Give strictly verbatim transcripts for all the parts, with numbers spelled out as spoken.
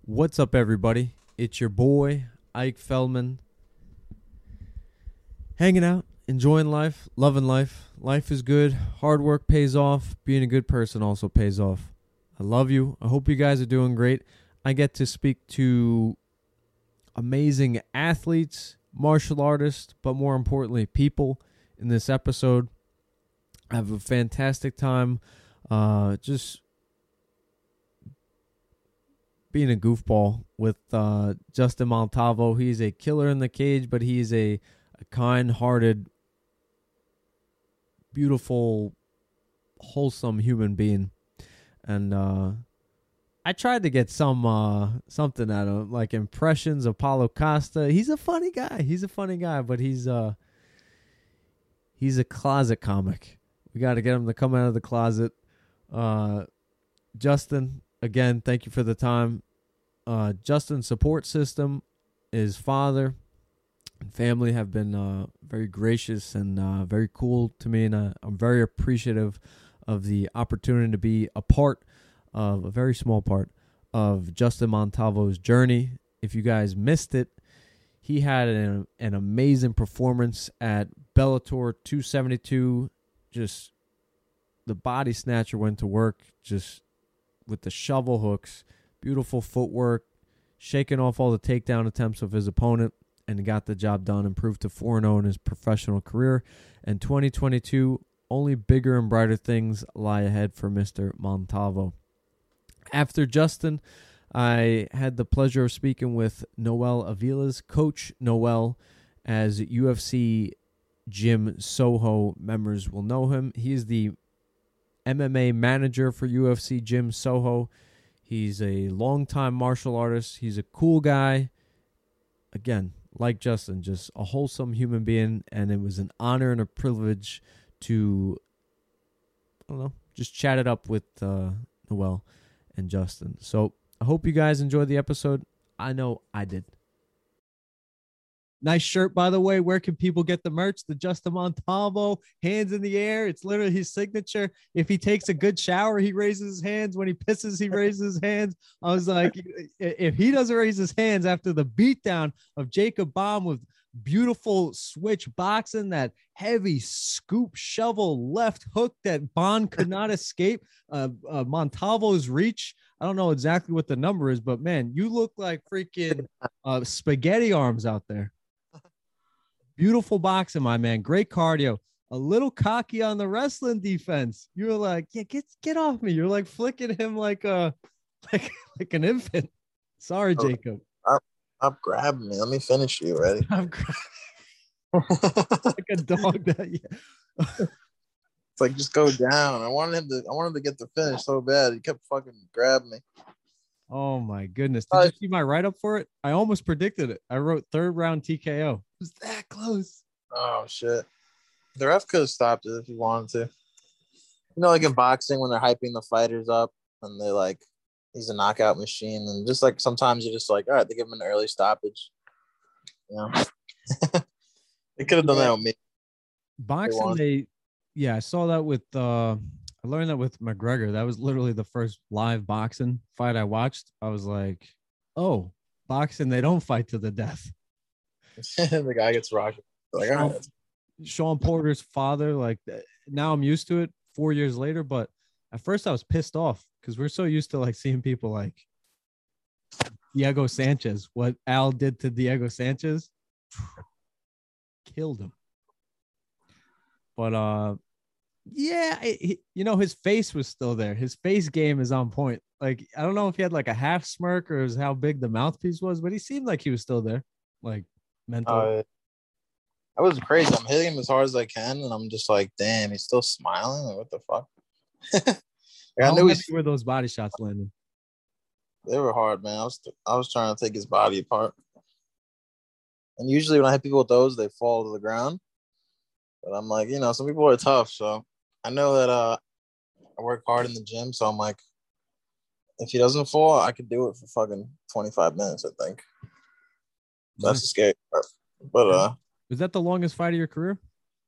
What's up, everybody? It's your boy, Ike Feldman. Hanging out, enjoying life, loving life. Life is good. Hard work pays off. Being a good person also pays off. I love you. I hope you guys are doing great. I get to speak to amazing athletes, martial artists, but more importantly, people in this episode. I have a fantastic time uh, just being a goofball with uh, Justin Montalvo. He's a killer in the cage, but he's a, a kind-hearted, beautiful, wholesome human being. And uh, I tried to get some uh, something out of him, like impressions of Paulo Costa. He's a funny guy. He's a funny guy, but he's uh, he's a closet comic. We got to get him to come out of the closet. Uh, Justin, again, thank you for the time. Uh, Justin's support system, his father and family have been uh, very gracious and uh, very cool to me, and uh, I'm very appreciative of the opportunity to be a part of, a very small part of Justin Montalvo's journey. If you guys missed it, he had an, an amazing performance at Bellator two seventy-two. Just the body snatcher went to work, just with the shovel hooks, beautiful footwork, shaking off all the takedown attempts of his opponent, and got the job done, improved to four and oh in his professional career. And twenty twenty-two, only bigger and brighter things lie ahead for Mister Montalvo. After Justin, I had the pleasure of speaking with Noel Avila's coach. Noel, as U F C Gym Soho members will know him. He is the M M A manager for U F C Gym Soho. He's a longtime martial artist. He's a cool guy. Again, like Justin, just a wholesome human being, and it was an honor and a privilege to, I don't know, just chat it up with uh, Noel and Justin. So I hope you guys enjoyed the episode. I know I did. Nice shirt, by the way. Where can people get the merch? The Justin Montalvo, hands in the air. It's literally his signature. If he takes a good shower, he raises his hands. When he pisses, he raises his hands. I was like, if he doesn't raise his hands after the beatdown of Jacob Baum with beautiful switch boxing, that heavy scoop shovel left hook that Bond could not escape, uh, uh, Montalvo's reach. I don't know exactly what the number is, but man, you look like freaking uh, spaghetti arms out there. Beautiful boxing, my man. Great cardio. A little cocky on the wrestling defense. You were like, yeah, get get off me. You're like flicking him like a like like an infant. Sorry, oh, Jacob. Stop, stop grabbing me. Let me finish you. Ready? I'm like a dog that. Yeah. It's like, just go down. I wanted him to. I wanted to get the finish so bad. He kept fucking grabbing me. Oh my goodness! Did uh, you see my write up for it? I almost predicted it. I wrote third round T K O. It was that close. Oh shit! The ref could have stopped it if he wanted to. You know, like in boxing when they're hyping the fighters up and they're like, he's a knockout machine, and just like sometimes you're just like, all right, they give him an early stoppage. You know, they could have done that with me. Boxing, they, they, yeah, I saw that with. uh I learned that with McGregor. That was literally the first live boxing fight I watched. I was like, oh, boxing, they don't fight to the death. The guy gets rocked. Like, Sean, right. Sean Porter's father, like, now I'm used to it four years later, but at first I was pissed off because we're so used to like seeing people like Diego Sanchez. What Al did to Diego Sanchez killed him. But uh yeah, it, you know, his face was still there. His face game is on point. Like, I don't know if he had like a half smirk or how big the mouthpiece was, but he seemed like he was still there, like mentally. Uh, that was crazy. I'm hitting him as hard as I can, and I'm just like, damn, he's still smiling. Like, what the fuck? Like, I knew where those body shots landed. They were hard, man. I was I was trying to take his body apart, and usually when I hit people with those, they fall to the ground. But I'm like, you know, some people are tough, so I know that uh, I work hard in the gym, so I'm like, if he doesn't fall, I could do it for fucking twenty-five minutes, I think. That's the scary part. But uh, was that the longest fight of your career?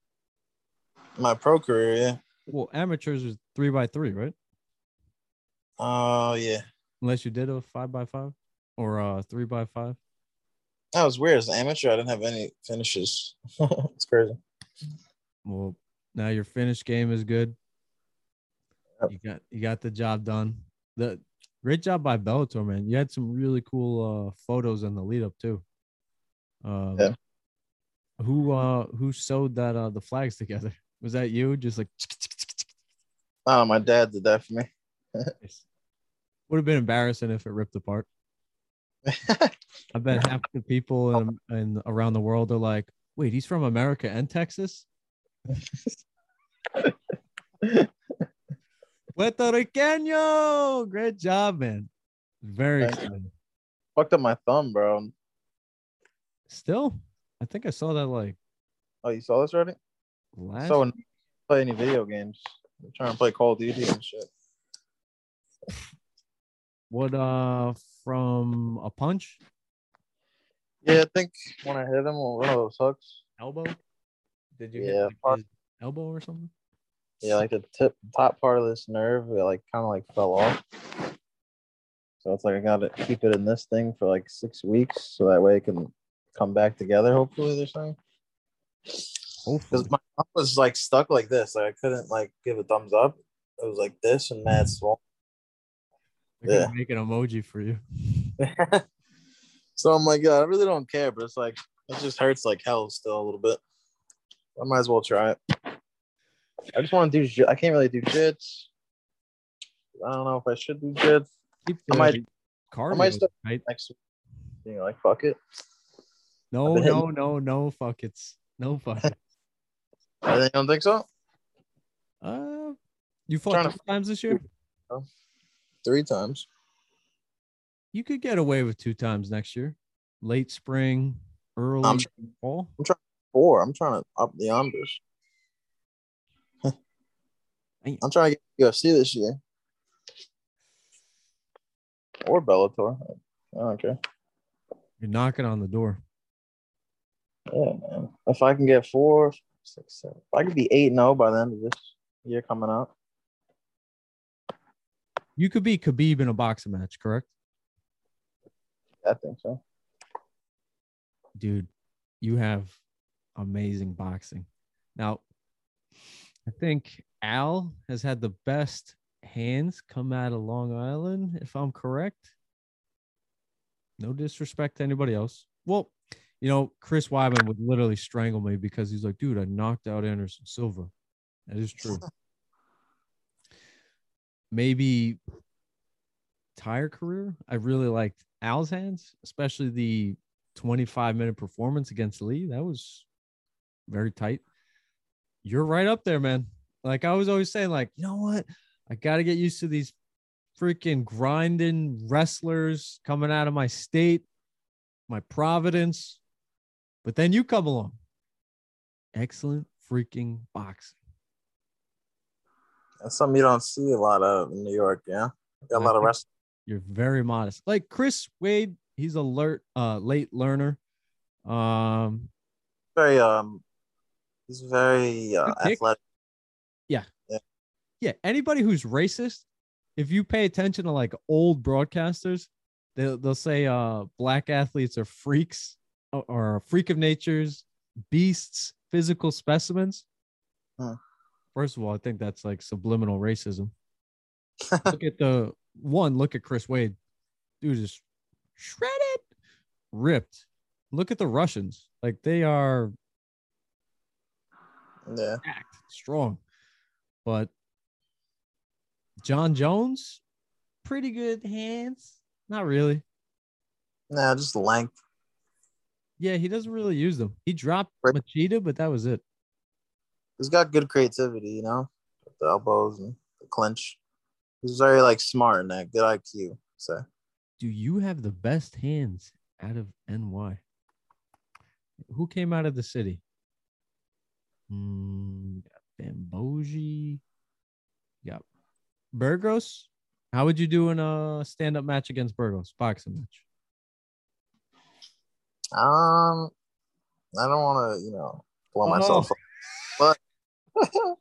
My pro career, yeah. Well, amateurs was three by three, right? Oh uh, yeah. Unless you did a five by five. or uh three by five? That was weird. As an amateur, I didn't have any finishes. It's crazy. Well, now your finish game is good. Yep. You got you got the job done. The great job by Bellator, man. You had some really cool uh photos in the lead up too. Um Yeah. who uh who sewed that uh the flags together? Was that you? Just like Oh, my dad did that for me. would have been embarrassing if it ripped apart. I bet half the people in, in around the world are like, wait, he's from America and Texas? Puerto Riqueño! Great job, man. Very Thank you. exciting. Fucked up my thumb, bro. Still, I think I saw that like Oh, you saw this already? last. So when you play any video games, I'm trying to play Call of Duty and shit. What uh from a punch? Yeah, I think when I hit him on one of those hooks. Elbow? Did you Yeah, hit like part- his elbow or something? Yeah, like the tip top part of this nerve, it like kind of like fell off. So it's like I gotta keep it in this thing for like six weeks, so that way it can come back together. Hopefully, they're saying. Hopefully. Because my thumb was like stuck like this, like I couldn't like give a thumbs up. It was like this and mad swollen. They're Yeah. gonna make an emoji for you. So I'm like, yeah, I really don't care, but it's like it just hurts like hell still a little bit. I might as well try it. I just want to do. j- I can't really do jits. I don't know if I should do jits. Keep I the might- cardio, I might start right? next week. You know, like fuck it. No, been no, no, no, fuck it's no fuck it. I don't think so. Uh, you fought Trying to- three times this year. Three times. You could get away with two times next year. Late spring, early I'm fall. Four. I'm trying to up the unders. I'm trying to get U F C this year. Or Bellator. I don't care. You're knocking on the door. Yeah, man. If I can get four, six, seven. If I could be eight and oh by the end of this year coming up. You could be Khabib in a boxing match, correct? I think so. Dude, you have amazing boxing. Now, I think Al has had the best hands come out of Long Island, if I'm correct. No disrespect to anybody else. Well, you know, Chris Weidman would literally strangle me because he's like, dude, I knocked out Anderson Silva. That is true. Maybe entire career, I really liked Al's hands, especially the twenty-five minute performance against Lee. That was very tight. You're right up there, man. Like I was always saying, like, you know what? I got to get used to these freaking grinding wrestlers coming out of my state, my Providence. But then you come along. Excellent freaking boxing. That's something you don't see a lot of in New York, yeah. Got a lot of wrestling. You're very modest. Like Chris Wade, he's alert, uh, late learner. Um, Very um he's very uh, athletic. Yeah. yeah. Yeah. Anybody who's racist, if you pay attention to like old broadcasters, they'll they'll say uh black athletes are freaks or, or a freak of natures, beasts, physical specimens. Huh. First of all, I think that's like subliminal racism. Look at the one, look at Chris Wade. Dude is shredded, ripped. Look at the Russians. Like they are yeah. packed, strong. But John Jones, pretty good hands. Not really. Nah, just length. Yeah, he doesn't really use them. He dropped Machida, but that was it. He's got good creativity, you know, with the elbows and the clinch. He's very like smart in that, good I Q. So, do you have the best hands out of N Y? Who came out of the city? Mm, Bamboji. Yep. Burgos. How would you do in a stand-up match against Burgos? Boxing match. Um, I don't want to, you know, blow Oh. myself up, but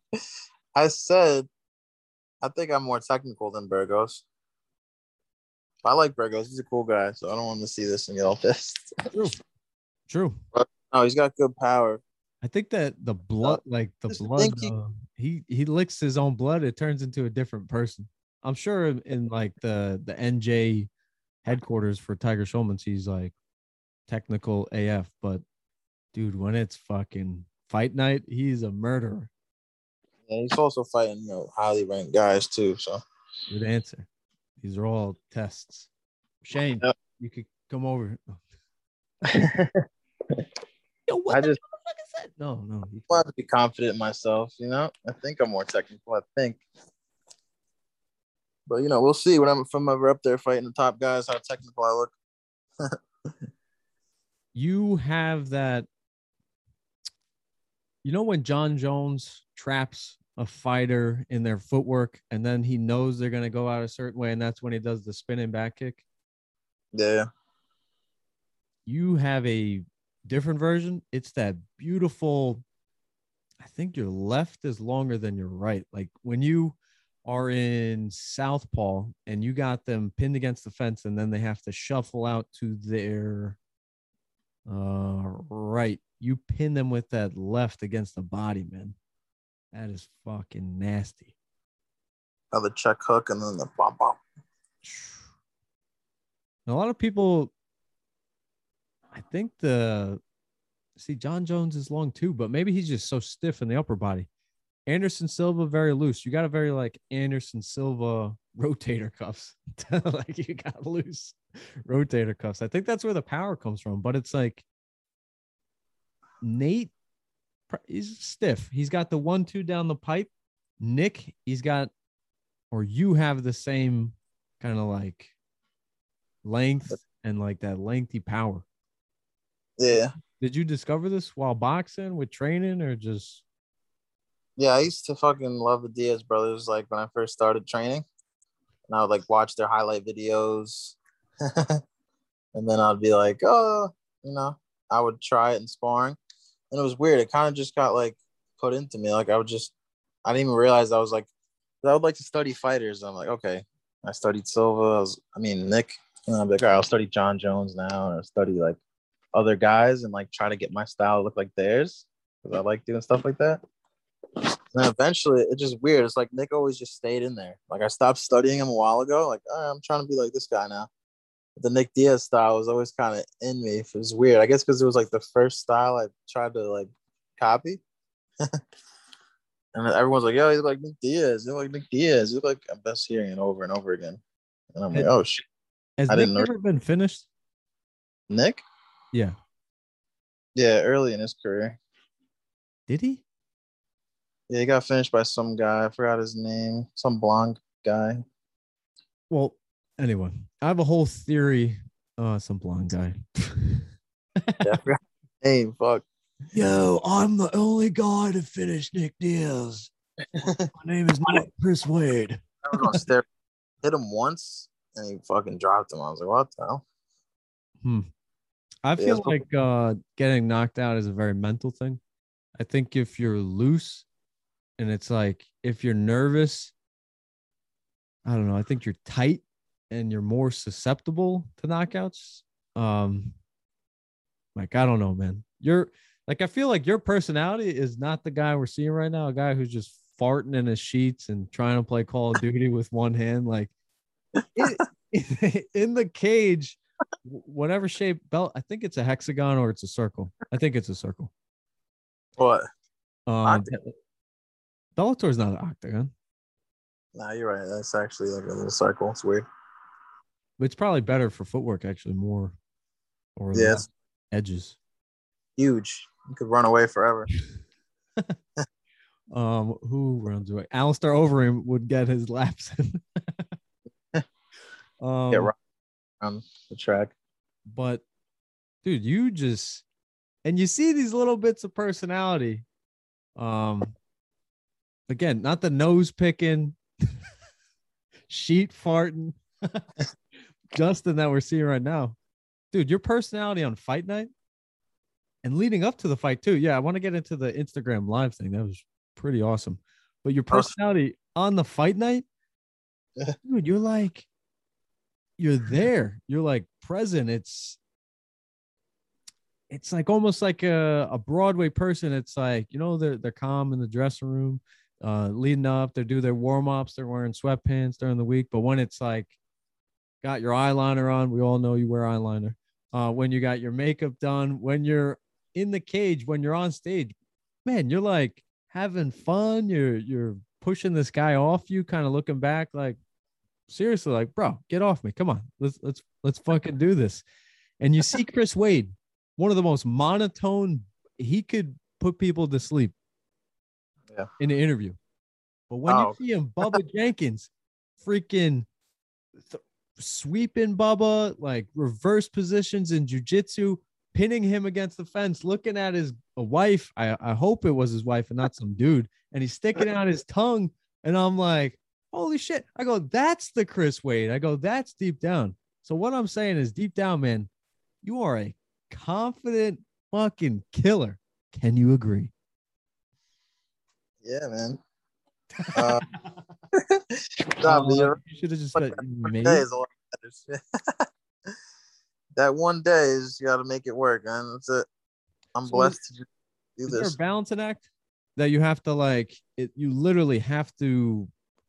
I said I think I'm more technical than Burgos. I like Burgos. He's a cool guy, so I don't want him to see this and get all pissed. True. True. But no, he's got good power. I think that the Uh, blood, like the just blood, think he, uh, he he licks his own blood. It turns into a different person. I'm sure in, in like the the N J headquarters for Tiger Schulman's, he's like technical A F. But dude, when it's fucking fight night, he's a murderer. yeah, he's also fighting, you know, highly ranked guys too. So Good answer. These are all tests. Shane, Yep. you could come over. I Yo, what the just fuck is that? No, no. you- want to be confident in myself. You know, I think I'm more technical. I think, but you know, we'll see when I'm if I'm ever up there fighting the top guys how technical I look. You have that. You know when John Jones traps a fighter in their footwork and then he knows they're going to go out a certain way and that's when he does the spinning back kick? Yeah, You have a different version. It's that beautiful. I think your left is longer than your right. Like when you are in southpaw and you got them pinned against the fence and then they have to shuffle out to their uh right. You pin them with that left against the body, man. That is fucking nasty. how the check hook and then the bump bump. A lot of people, I think the see John Jones is long too, but maybe he's just so stiff in the upper body. Anderson Silva very loose. You got a very like Anderson Silva rotator cuffs. Like you got loose rotator cuffs. I think that's where the power comes from, but it's like Nate, he's stiff. He's got the one two down the pipe. Nick, he's got, or you have the same kind of like length and like that lengthy power. Yeah, Did you discover this while boxing with training or just? yeah. I used to fucking love the Diaz brothers. Like when I first started training, and I would like watch their highlight videos, and then I'd be like, oh, you know, I would try it in sparring, and it was weird. It kind of just got like put into me. Like I would just, I didn't even realize I was like, I would like to study fighters. I'm like, okay, I studied Silva. I was, I mean Nick, and I'm like, all right, I'll study John Jones now, or study like other guys, and like try to get my style to look like theirs because I like doing stuff like that. And eventually, it's just weird. It's like Nick always just stayed in there. Like I stopped studying him a while ago. Like oh, I'm trying to be like this guy now. But the Nick Diaz style was always kind of in me. It was weird. I guess because it was like the first style I tried to like copy. And everyone's like, "Yo, you look like Nick Diaz. You look like Nick Diaz. You look like." I'm best hearing it over and over again. And I'm like, "Oh shit!" Has I Nick didn't know. ever been finished? Nick? Yeah. Yeah, early in his career. Did he? Yeah, he got finished by some guy. I forgot his name. Some blonde guy. Well, anyway, I have a whole theory. Uh, some blonde guy. Yeah, I forgot his name. Fuck. Yo, I'm the only guy to finish Nick Diaz. My name is not Chris Wade. I was on step. Hit him once and he fucking dropped him. I was like, what the hell? Hmm. I Yeah, feel it's like uh, getting knocked out is a very mental thing. I think if you're loose and it's like if you're nervous, I don't know. I think you're tight and you're more susceptible to knockouts. Um, like I don't know, man. You're like I feel like your personality is not the guy we're seeing right now. A guy who's just farting in his sheets and trying to play Call of Duty with one hand. Like it, in the cage, whatever shape belt. I think it's a hexagon or it's a circle. I think it's a circle. What? Um, Bellator's not an octagon. Nah, you're right. That's actually like a little circle. It's weird. It's probably better for footwork, actually, more or Yeah, less it's edges. huge. You could run away forever. Um, who runs away? Alistair Overeem would get his laps in. um, Get right on the track. But dude, you just and you see these little bits of personality. Um, again, not the nose picking, sheet farting, Justin that we're seeing right now. Dude, your personality on fight night and leading up to the fight too. Yeah, I want to get into the Instagram live thing. That was pretty awesome. But your personality on the fight night, dude, you're like, you're there. You're like present. It's it's like almost like a, a Broadway person. It's like, you know, they're they're calm in the dressing room, uh, leading up, they do their warm-ups, they're wearing sweatpants during the week. But when it's like got your eyeliner on, we all know you wear eyeliner. Uh, when you got your makeup done, when you're in the cage, when you're on stage, man, you're like having fun. You're you're pushing this guy off you, kind of looking back like, seriously, like, bro, get off me. Come on. Let's let's let's fucking do this. And you see Chris Wade, one of the most monotone, he could put people to sleep Yeah. in the interview. But when Oh. you see him, Bubba Jenkins, freaking th- sweeping Bubba, like reverse positions in jujitsu, pinning him against the fence, looking at his a wife. I, I hope it was his wife and not some dude. And he's sticking out his tongue. And I'm like, holy shit. I go, that's the Chris Wade. I go, that's deep down. So what I'm saying is deep down, man, you are a confident fucking killer. Can you agree? Yeah, man. Uh, Uh, nah, but you're you should have just right. said One maybe. day is all that matters. That one day is you got to make it work, man. That's it. I'm So blessed to do Is there a this. balancing act that you have to like it? You literally have to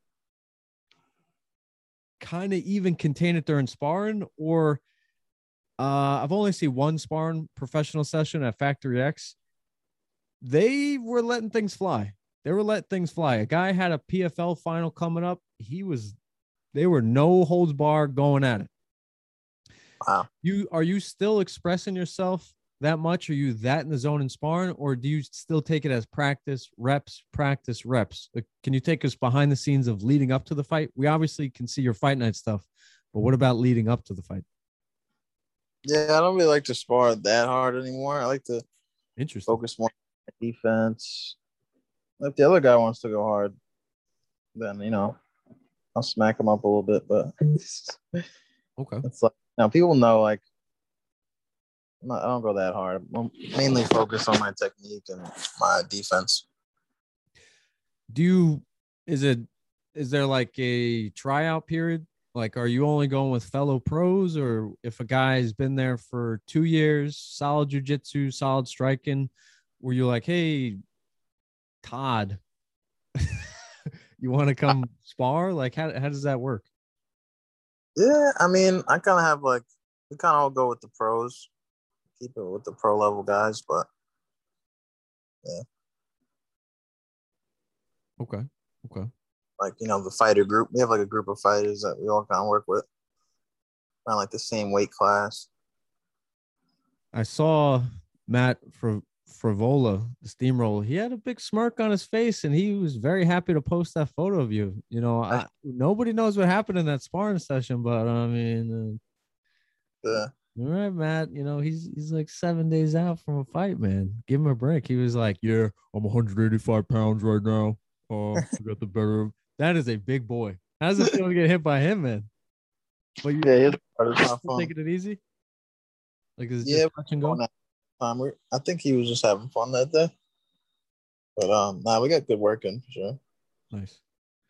kind of even contain it during sparring, or uh, I've only seen one sparring professional session at Factory X. They were letting things fly. They were letting things fly. A guy had a P F L final coming up. He was, they were no holds bar going at it. Wow. You are you still expressing yourself that much? Are you that in the zone in sparring, or do you still take it as practice, reps, practice, reps? Like, can you take us behind the scenes of leading up to the fight? We obviously can see your fight night stuff, but what about leading up to the fight? Yeah, I don't really like to spar that hard anymore. I like to Interesting. focus more on defense. If the other guy wants to go hard, then you know I'll smack him up a little bit. But Okay. it's like now people know like I'm not, I don't go that hard. I'm mainly focused on my technique and my defense. Do you, is it, is there like a tryout period? Like, are you only going with fellow pros, or if a guy's been there for two years, solid jujitsu, solid striking, were you like, hey, Todd, you want to come spar? Like, how, how does that work? Yeah, I mean, I kind of have like we kind of all go with the pros, keep it with the pro level guys, but yeah, Okay. Okay. like you know the fighter group. We have like a group of fighters that we all kind of work with around like the same weight class. I saw Matt Fr- Frivola, the steamroller. He had a big smirk on his face, and he was very happy to post that photo of you. You know, I, nobody knows what happened in that sparring session, but I mean, uh, Yeah. all right, Matt. You know, he's he's like seven days out from a fight, man. Give him a break. He was like, "Yeah, I'm one hundred eighty-five pounds right now. Oh, uh, I got the better of." That is a big boy. How does it feel to get hit by him, man? But you, Yeah, his part is not fun. taking it easy. Like, is it Yeah, just touch and go? time. I think he was just having fun that day. But um, nah, we got good work in for sure. Nice.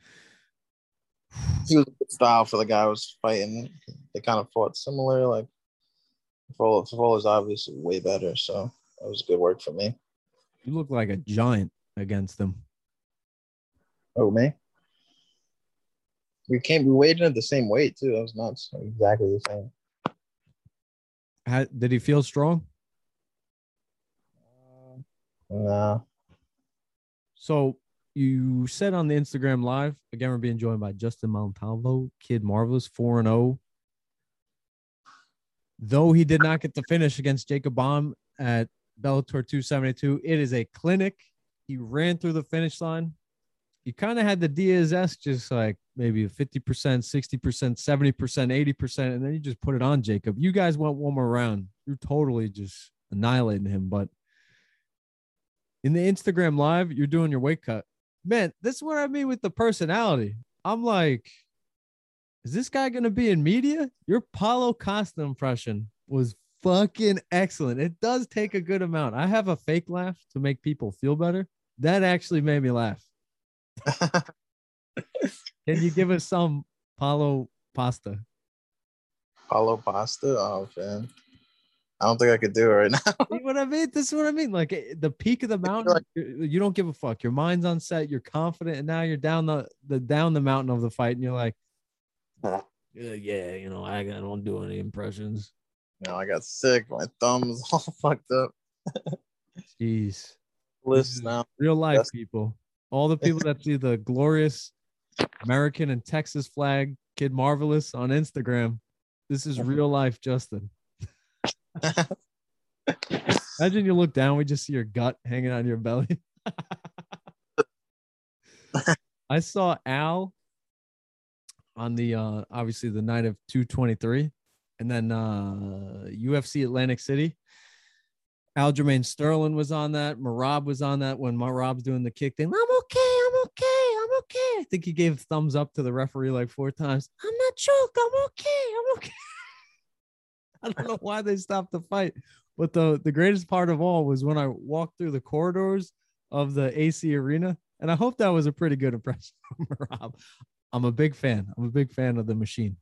He was a good style for the guy who was fighting. They kind of fought similar. Like Favola is obviously way better, so that was good work for me. You look like a giant against them. Oh, me? We came. We weighed in at the same weight too. That was nuts. Exactly the same. How, did he feel strong? Uh, nah. So you said on the Instagram live, again, we're being joined by Justin Montalvo, Kid Marvelous, four and oh. Though he did not get the finish against Jacob Baum at Bellator two seventy-two, it is a clinic. He ran through the finish line. You kind of had the Diaz-esque, just like maybe fifty percent, sixty percent, seventy percent, eighty percent, and then you just put it on Jacob. You guys went one more round. You're totally just annihilating him. But in the Instagram live, you're doing your weight cut. Man, this is what I mean with the personality. I'm like, is this guy going to be in media? Your Paulo Costa impression was fucking excellent. It does take a good amount. I have a fake laugh to make people feel better. That actually made me laugh. Can you give us some Paulo pasta? Paulo Pasta. Oh man, I don't think I could do it right now. See what I mean? This is what I mean. Like eh, the peak of the mountain, like- you you don't give a fuck. Your mind's on set. You're confident, and now you're down the the down the mountain of the fight, and you're like, yeah, yeah, you know, I, I don't do any impressions. You know, I got sick. My thumb's all fucked up. Jeez, this List is now. real life, That's- people. All the people that see the glorious American and Texas flag, Kid Marvelous on Instagram. This is real life, Justin. Imagine you look down, we just see your gut hanging on your belly. I saw Al on the uh obviously the night of two twenty-three, and then uh U F C Atlantic City. Aljamain Sterling was on that. Marab was on that when Marab's doing the kick thing. I'm okay, I'm okay, I'm okay. I think he gave thumbs up to the referee like four times. I'm not choked, I'm okay, I'm okay. I don't know why they stopped the fight. But the, the greatest part of all was when I walked through the corridors of the A C Arena. And I hope that was a pretty good impression of Marab. I'm a big fan. I'm a big fan of the machine.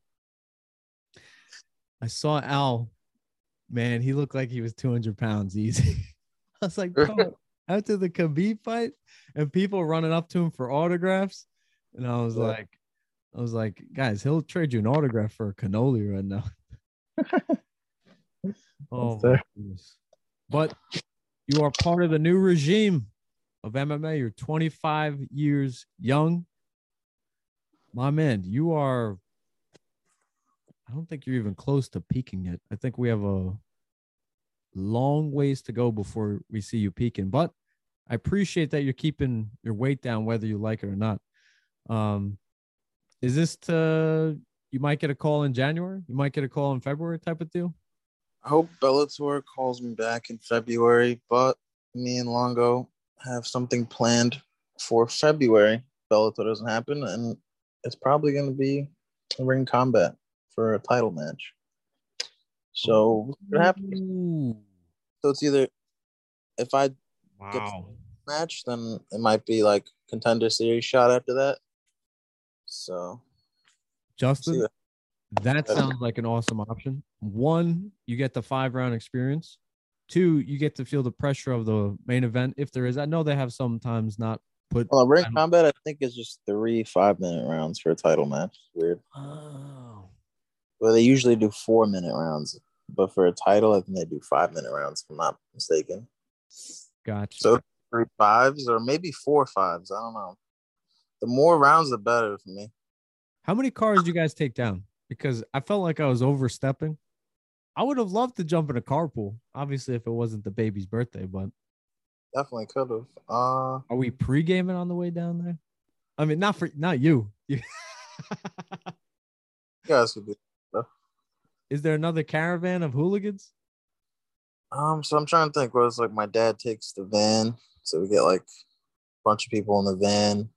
I saw Al. Man, he looked like he was two hundred pounds easy. I was like, bro, after the Khabib fight and people running up to him for autographs. And I was Yeah. like, I was like, guys, he'll trade you an autograph for a cannoli right now. Oh, my goodness. But you are part of the new regime of M M A. You're twenty-five years young. My man, you are, I don't think you're even close to peaking yet. I think we have a long ways to go before we see you peaking. But I appreciate that you're keeping your weight down, whether you like it or not. Um, is this to, you might get a call in January? You might get a call in February type of deal? I hope Bellator calls me back in February, but me and Longo have something planned for February. Bellator doesn't happen, and it's probably going to be a ring combat for a title match. So what happens? Ooh. So it's either if I Wow. match, then it might be like contender series shot after that. So Justin, see that. that sounds like an awesome option. One, you get the five round experience. Two, you get to feel the pressure of the main event if there is. I know they have sometimes not put. Well, ring I don't- combat, I think, is just three five minute rounds for a title match. It's weird. Oh. Well, they usually do four minute rounds, but for a title, I think they do five minute rounds, if I'm not mistaken. Gotcha. So three fives or maybe four fives. I don't know. The more rounds, the better for me. How many cars do you guys take down? Because I felt like I was overstepping. I would have loved to jump in a carpool, obviously, if it wasn't the baby's birthday, but Definitely could have. Uh, are we pre-gaming on the way down there? I mean, not for not you. You- you guys could do. Is there another caravan of hooligans? Um, so I'm trying to think. What it's like? My dad takes the van, so we get like a bunch of people in the van,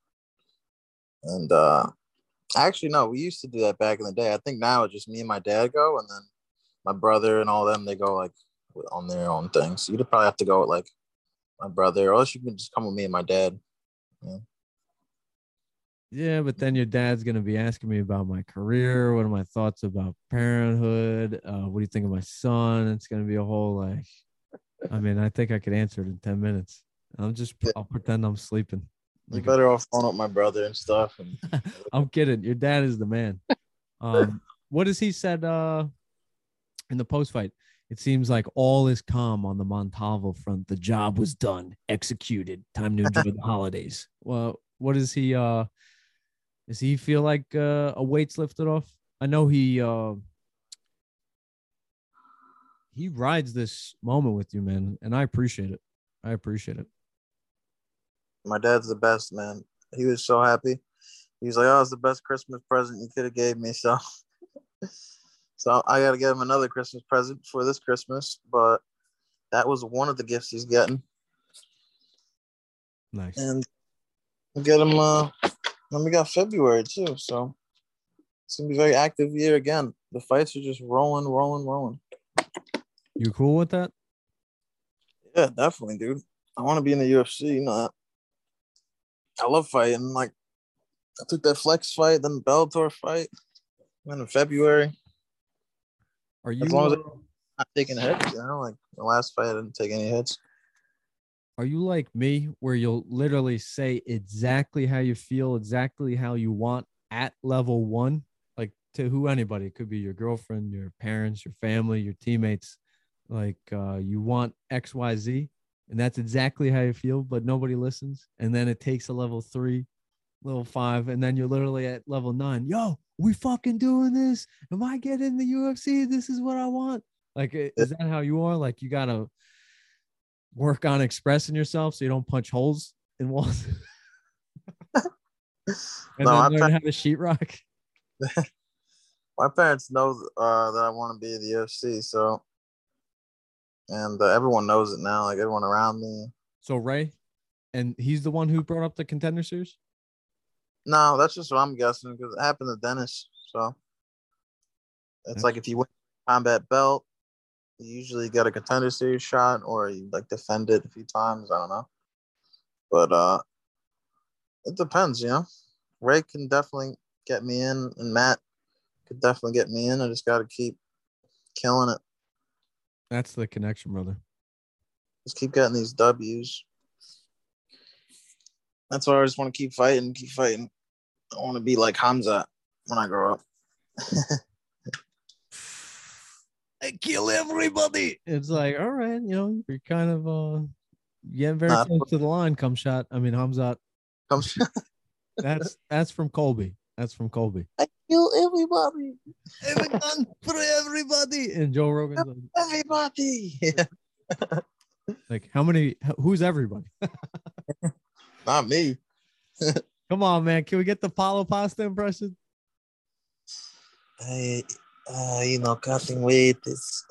and uh, actually, no, we used to do that back in the day. I think now it's just me and my dad go, and then my brother and all them they go like on their own thing. So you'd probably have to go with like my brother, or else you can just come with me and my dad. Yeah. Yeah, but then your dad's gonna be asking me about my career. What are my thoughts about parenthood? Uh, what do you think of my son? It's gonna be a whole like. I mean, I think I could answer it in ten minutes. I'll just I'll pretend I'm sleeping. You Like better off phone up my brother and stuff. And I'm kidding. Your dad is the man. Um, what has he said uh, in the post fight? It seems like all is calm on the Montalvo front. The job was done, executed. Time to enjoy the holidays. Well, what is he? Uh, does he feel like uh, a weight's lifted off? I know he uh, he rides this moment with you, man, and I appreciate it. I appreciate it. my dad's the best, man. He was so happy. He was like, "Oh, it's the best Christmas present you could have gave me." So, so I got to get him another Christmas present for this Christmas. But that was one of the gifts he's getting, Nice. and we'll get him. Uh, then we got February too, so it's gonna be a very active year again. The fights are just rolling, rolling, rolling. You cool with that? Yeah, definitely, dude. I want to be in the U F C. You know that. I love fighting. Like, I took that Flex fight, then the Bellator fight, then in February. Are As you long as I'm uh, not taking hits, you know, like the last fight, I didn't take any hits. are you like me, where you'll literally say exactly how you feel, exactly how you want at level one, like to who anybody? It could be your girlfriend, your parents, your family, your teammates. Like uh, you want X, Y, Z, and that's exactly how you feel, but nobody listens. And then it takes a level three, level five, and then you're literally at level nine. Yo, we fucking doing this? Am I getting the U F C? This is what I want. Like, is that how you are? Like, you gotta work on expressing yourself so you don't punch holes in walls, and No, then my learn pa- how to sheetrock. my parents know uh, that I want to be in the U F C, so and uh, everyone knows it now. Like everyone around me. So Ray, and he's the one who brought up the Contender Series. No, that's just what I'm guessing because it happened to Dennis. So it's That's like if you win a combat belt, you usually get a contender series shot, or you like defend it a few times. I don't know, but uh, it depends. You know, Ray can definitely get me in, and Matt could definitely get me in. I just got to keep killing it. that's the connection, brother. Just keep getting these W's. That's why I just want to keep fighting, keep fighting. I want to be like Hamza when I grow up. I kill everybody. It's like, all right, you know, you're kind of uh getting very Nah, close to the line. Come shot. I mean, Hamzat. come That's that's from Colby. That's from Colby. I kill everybody. Every gun for everybody. And Joe Rogan's like, Everybody. Yeah. like, how many? Who's everybody? Not me. Come on, man. Can we get the Paulo Pasta impression? I, uh, you know, cutting weight is.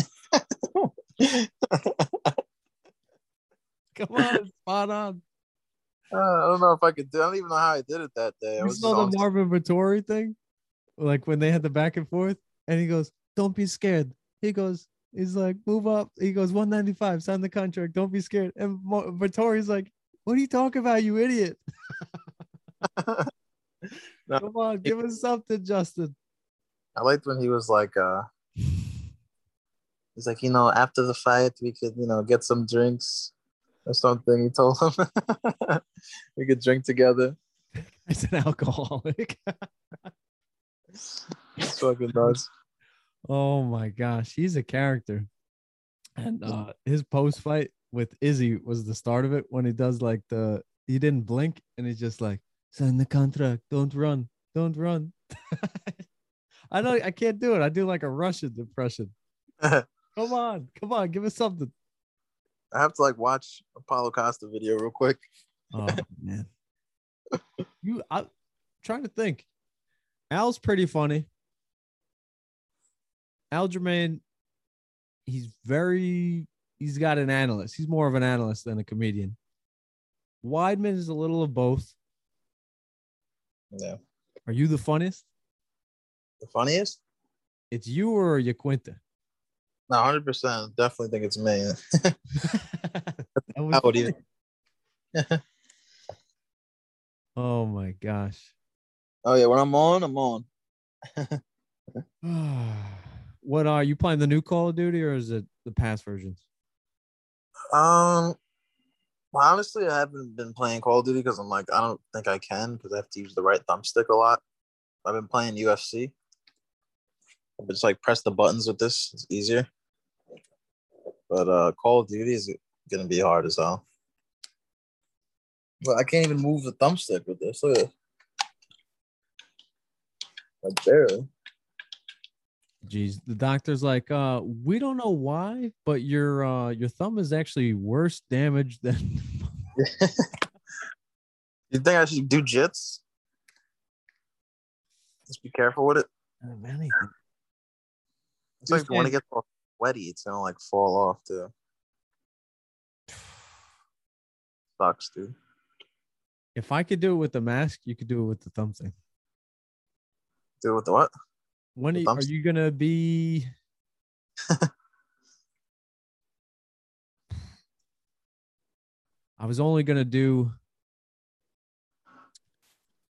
Come on, spot on. Uh, I don't know if I could do. I don't even know how I did it that day. I You was just saw the on. Marvin Vittori thing, like when they had the back and forth, and he goes, "Don't be scared." He goes, "He's like, move up." He goes, one ninety-five, sign the contract. Don't be scared. And Vittori's like, "What are you talking about, you idiot?" No, Come on, give us something, Justin. I liked when he was like, uh, he's like, you know, after the fight, we could, you know, get some drinks or something. He told him we could drink together. He's an alcoholic. It's fucking nuts. Oh my gosh, he's a character. And uh his post fight with Izzy was the start of it when he does like the he didn't blink and he's just like, sign the contract, don't run, don't run. I know I can't do it. I do like a Russian impression. I Come on, come on, give us something. have to like watch Apollo Costa video real quick. Oh man. You I'm trying to think. Al's pretty funny. Aljamain, he's very he's got an analyst. He's more of an analyst than a comedian. Weidman is a little of both. Yeah. Are you the funniest? The funniest? It's you or Yaquinta? No, one hundred percent. Definitely think it's me. That was How would you? funny. Oh my gosh. Oh, yeah. When I'm on, I'm on. What are you playing, the new Call of Duty or is it the past versions? Um, well, honestly, I haven't been playing Call of Duty because I'm like, I don't think I can because I have to use the right thumbstick a lot. I've been playing U F C. But just like press the buttons with this, it's easier. But uh, Call of Duty is gonna be hard as hell. But I can't even move the thumbstick with this. Look at it. Like barely. Geez, the doctor's like, uh, we don't know why, but your uh your thumb is actually worse damaged than You think I should do jits? Just be careful with it. anything. It's like when it gets all sweaty, it's gonna like fall off too. Sucks, dude. If I could do it with the mask, you could do it with the thumb thing. Do it with the what? When The are you, thumb are you gonna be? I was only gonna do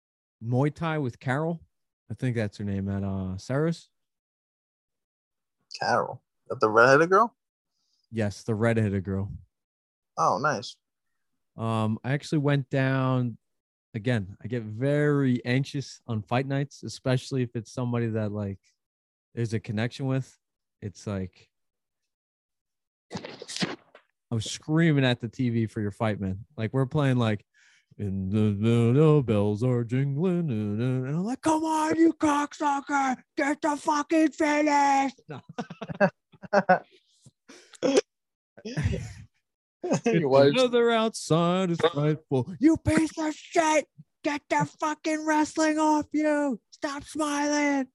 Muay Thai with Carol. I think that's her name at uh Saris. Carol. That the redheaded girl? Yes, the redheaded girl. Oh, nice. Um, I actually went down again. I get very anxious on fight nights, especially if it's somebody that like there's a connection with. It's like I was screaming at the T V for your fight, man. Like we're playing like in the, the, the bells are jingling, and I'm like, come on, you cocksucker, get the fucking finish. No. The weather outside is frightful. You piece of shit, get the fucking wrestling off you. Stop smiling.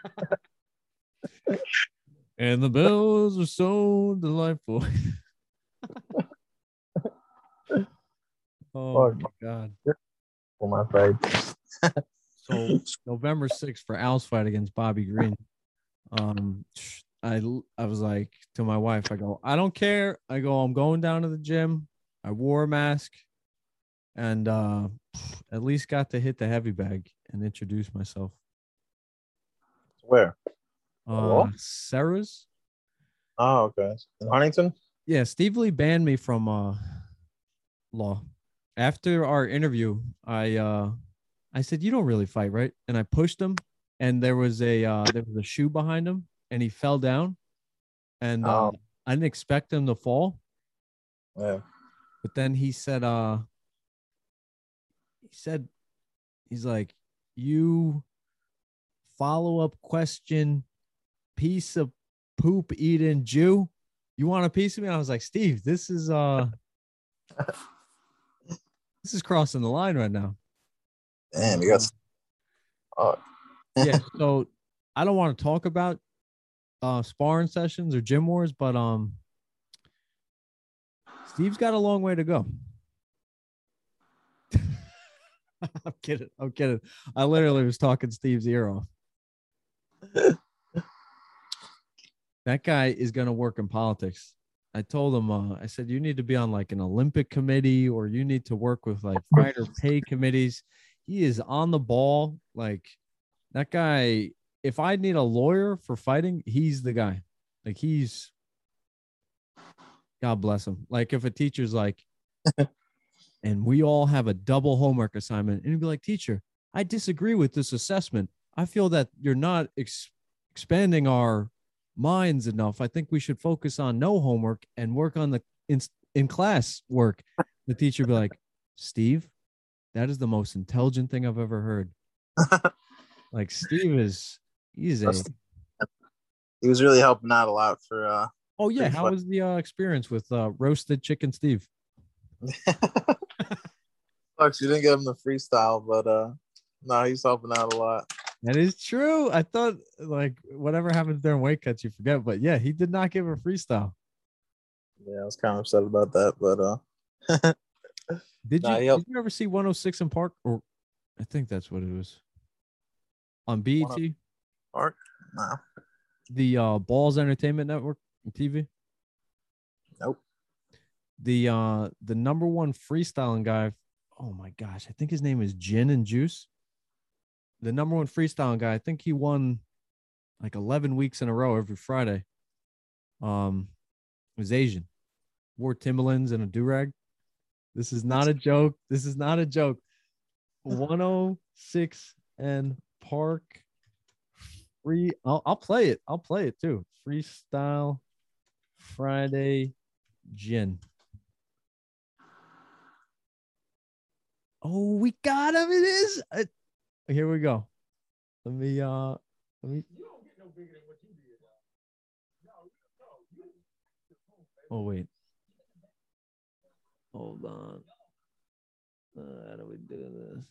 And the bells are so delightful. Oh my God. For my fight. So November sixth for Al's fight against Bobby Green. Um, I I was like to my wife, I go, I don't care. I go, I'm going down to the gym. I wore a mask and uh, at least got to hit the heavy bag and introduce myself. Where? Uh, Sarah's. Oh, okay. In Huntington? Yeah, Steve Lee banned me from uh, law. After our interview, I uh, I said, you don't really fight, right? And I pushed him, and there was a uh, there was a shoe behind him, and he fell down. And uh, Oh. I didn't expect him to fall. Yeah. But then he said, uh, he said, he's like, you follow-up question, piece of poop eating Jew. You want a piece of me? And I was like, Steve, this is uh this is crossing the line right now. Damn, you got oh. Yeah, so I don't want to talk about uh sparring sessions or gym wars, but um Steve's got a long way to go. I'm kidding. I'm kidding. I literally was talking Steve's ear off. That guy is going to work in politics. I told him, uh, I said, you need to be on like an Olympic committee or you need to work with like fighter pay committees. He is on the ball. Like that guy, if I need a lawyer for fighting, he's the guy. Like he's, God bless him. Like if a teacher's like, and we all have a double homework assignment, and he'd be like, teacher, I disagree with this assessment. I feel that you're not ex- expanding our minds enough. I think we should focus on no homework and work on the in, in class work. The teacher would be like, Steve, that is the most intelligent thing I've ever heard. Like Steve is, he's a. He was really helping out a lot for. uh Oh yeah, how was the uh, experience with uh, roasted chicken Steve? Sucks, you didn't give him the freestyle, but uh no, he's helping out a lot. That is true. I thought like whatever happens during weight cuts, you forget. But yeah, he did not give a freestyle. Yeah, I was kind of upset about that, but uh did nah, you did you ever see one oh six in Park? Or I think that's what it was. On B E T? Park? No. The uh Balls Entertainment Network T V? Nope. The uh the number one freestyling guy. Oh my gosh, I think his name is Gin and Juice. The number one freestyling guy, I think he won like eleven weeks in a row every Friday. Um, was Asian, wore Timberlands and a do-rag. This is not a joke. This is not a joke. one oh six and Park free. I'll, I'll play it. I'll play it too. Freestyle Friday Gin. Oh, we got him. It is. Uh, here we go. Let me, uh, let me. You don't get no bigger than what you did. Oh, wait. Hold on. Uh, how do we do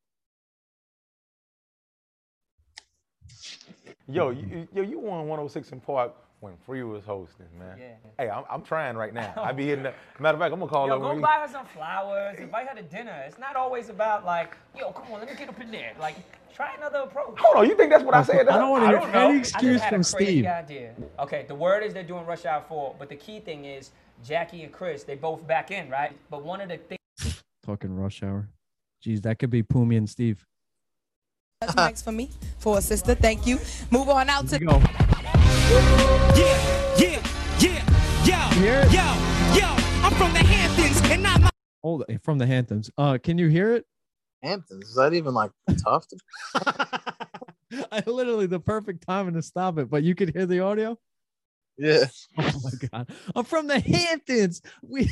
this? Yo, you, yo, you won one oh six in Park when Free was hosting, man. Yeah. Hey, I'm, I'm trying right now. I be hitting the, matter of fact, I'm gonna call yo, her. Go buy her some flowers, invite her to dinner. It's not always about like, yo, come on, let me get up in there. Like, try another approach. Hold on, you think that's what I said? I don't want to hear any excuse from Steve. Idea. Okay, the word is they're doing Rush Hour four, but the key thing is Jackie and Chris, they both back in, right? But one of the things. Talking Rush Hour. Jeez, that could be Pumi and Steve. Mics for me, for a sister. Thank you. Move on out to. Go. Yeah, yeah, yeah, yo, Hear it? yo, yo. I'm from the Hamptons, and not my. Hold it, from the Hamptons. Uh, can you hear it? Hamptons, is that even like tough? To... I literally the perfect timing to stop it, but you could hear the audio. Yeah. Oh my god! I'm from the Hamptons. We.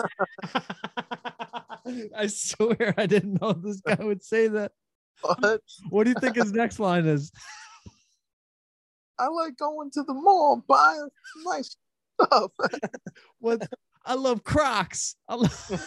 I swear I didn't know this guy would say that. What? What do you think his next line is? I like going to the mall, buying nice stuff. What? I love Crocs. I, love...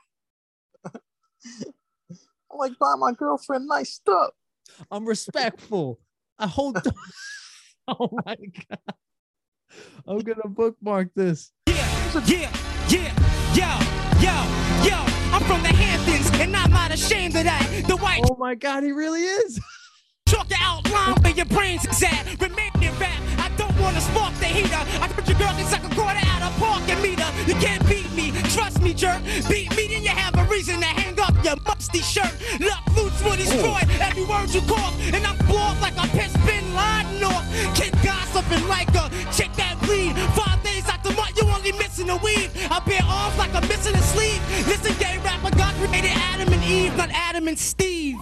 I like buying my girlfriend nice stuff. I'm respectful. I hold. Oh my god! I'm gonna bookmark this. Yeah, yeah, yeah, yo, yo, yo. I'm from the Hamptons, and I'm not ashamed of that. The white. Oh my god, he really is. Chalk the outline where your brains is at. Remain in rap. I don't wanna spark the heater. I put your girl can suck a quarter out of parking meter. You can't beat me, trust me, jerk. Beat me, then you have a reason to hang up your musty shirt. Luck loots will destroy every word you call, and I'm flawed like a piss bin Laden off. Kid gossiping like a chick that bleed. Five days after month, you only missing a weed. I bear off like I'm missing a sleeve. Listen, gay rapper, God created Adam and Eve, not Adam and Steve.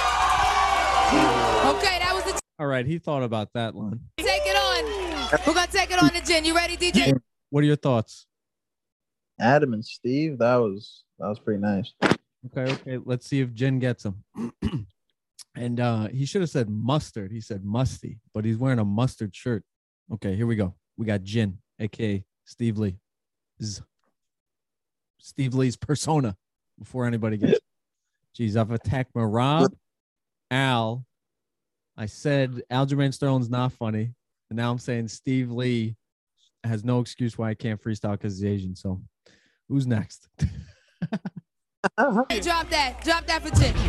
Okay, that was the. T- All right, he thought about that line. take it on. We're gonna take it on to Jen. You ready, D J? What are your thoughts? Adam and Steve, that was that was pretty nice. Okay, okay. Let's see if Jen gets him. And uh, he should have said mustard. He said musty, but he's wearing a mustard shirt. Okay, here we go. We got Jen, aka Steve Lee. This is Steve Lee's persona before anybody gets it. Jeez, I've attacked Marab, Al. I said Aljamain Sterling's not funny. And now I'm saying Steve Lee has no excuse why I can't freestyle because he's Asian. So who's next? Hey, drop that. Drop that for Jen.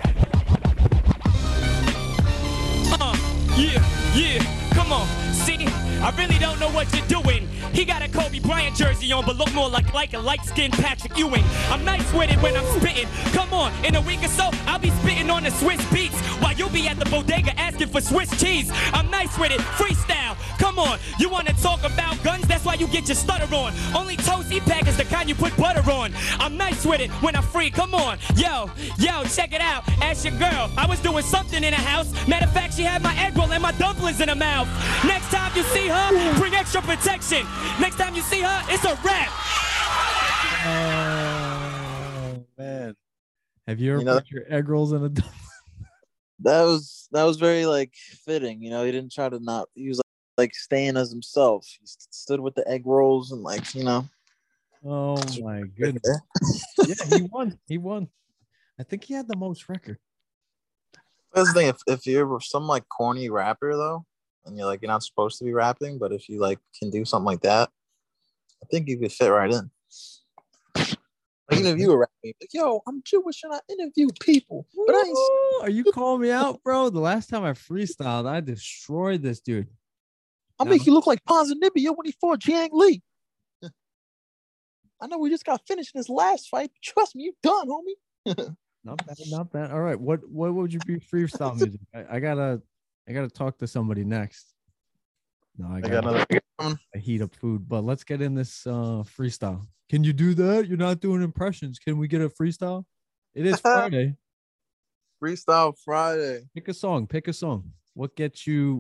Uh, yeah, yeah, come on. See, I really don't know what you're doing. He got a Kobe Bryant jersey on, but look more like like a light-skinned Patrick Ewing. I'm nice with it when I'm spitting. Come on, in a week or so, I'll be spitting on the Swiss beats while you'll be at the bodega asking for Swiss cheese. I'm nice with it, freestyle. Come on, you want to talk about guns? That's why you get your stutter on. Only Toasty Pack is the kind you put butter on. I'm nice with it when I'm free. Come on, yo, yo, check it out. Ask your girl. I was doing something in the house. Matter of fact, she had my egg roll and my dumplings in her mouth. Next time you see her, bring extra protection. Next time you see her, it's a wrap. Oh man, have you ever You know- put your egg rolls in a dumpling? That was that was very like fitting, you know. He didn't try to not. He was like, like staying as himself. He st- stood with the egg rolls and like you know. Oh my goodness! Yeah, he won. He won. I think he had the most record. That's the thing. If if you're some like corny rapper though, and you're like you're not supposed to be rapping, but if you like can do something like that, I think you could fit right in. Like, even if you were rapping, like, yo, I'm Jewish and I interview people, but I ain't. Ooh, are you calling me out, bro? The last time I freestyled, I destroyed this dude. I'll make you look like Ponzinibbio when he fought Jiang Lee. I know we just got finished in his last fight. But trust me, you done, homie. Not bad, not bad. All right, what what would you be freestyle music? I, I gotta I gotta talk to somebody next. No, I I gotta, got another one. I heat up food, but let's get in this uh freestyle. Can you do that? You're not doing impressions. Can we get a freestyle? It is Friday. Freestyle Friday. Pick a song. Pick a song. What gets you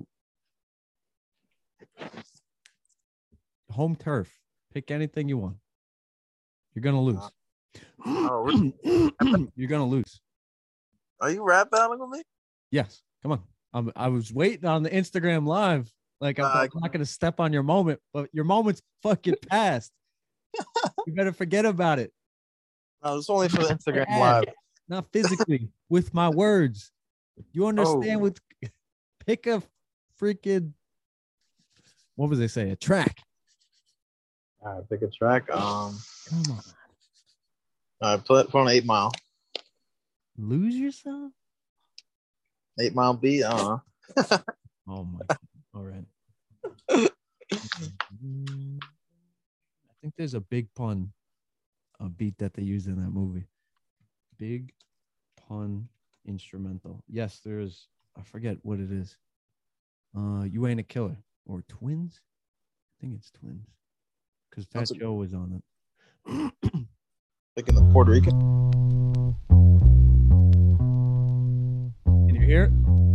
home turf? Pick anything you want. You're gonna lose. Oh, really? You're gonna lose. Are you rap battling with me? Yes. Come on. I'm, I was waiting on the Instagram live. Like I'm, Uh, I'm not gonna step on your moment, but your moment's fucking past. You better forget about it. No, it's only for the Instagram Yeah. live. Not physically, with my words. You understand? Oh. With pick a freaking what was they say? A track. All right, pick a track. Um, Come on. all right, put put on Eight Mile. Lose yourself? Eight Mile beat. Uh, Oh my God. All right. I think there's a Big Pun a beat that they used in that movie. Big Pun instrumental. Yes, there's I forget what it is. Uh You Ain't a Killer. or Twins. I think it's Twins because Fat That's a- Joe was on it. Picking the Puerto Rican. Can you hear it?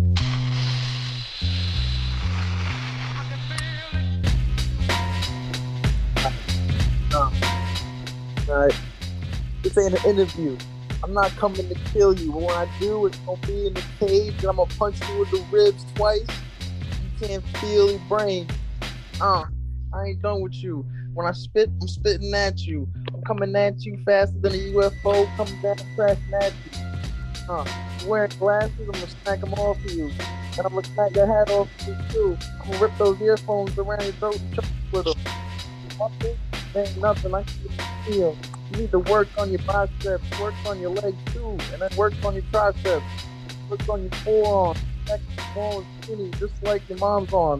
All right. This ain't an interview. I'm not coming to kill you, but when I do, it's gonna be in the cage, and I'm gonna punch you in the ribs twice. You can't feel your brain. Uh, I ain't done with you. When I spit, I'm spitting at you. I'm coming at you faster than a U F O coming down crashing at you. Uh, you're wearing glasses, I'm gonna smack them off of you. And I'm gonna smack your hat off of you too. I'm gonna rip those earphones around your throat and choke you with them. Nothing, ain't nothing. I can't feel. You need to work on your biceps, work on your legs too, and then work on your triceps, work on your forearms. Next arm skinny, just like your mom's arm.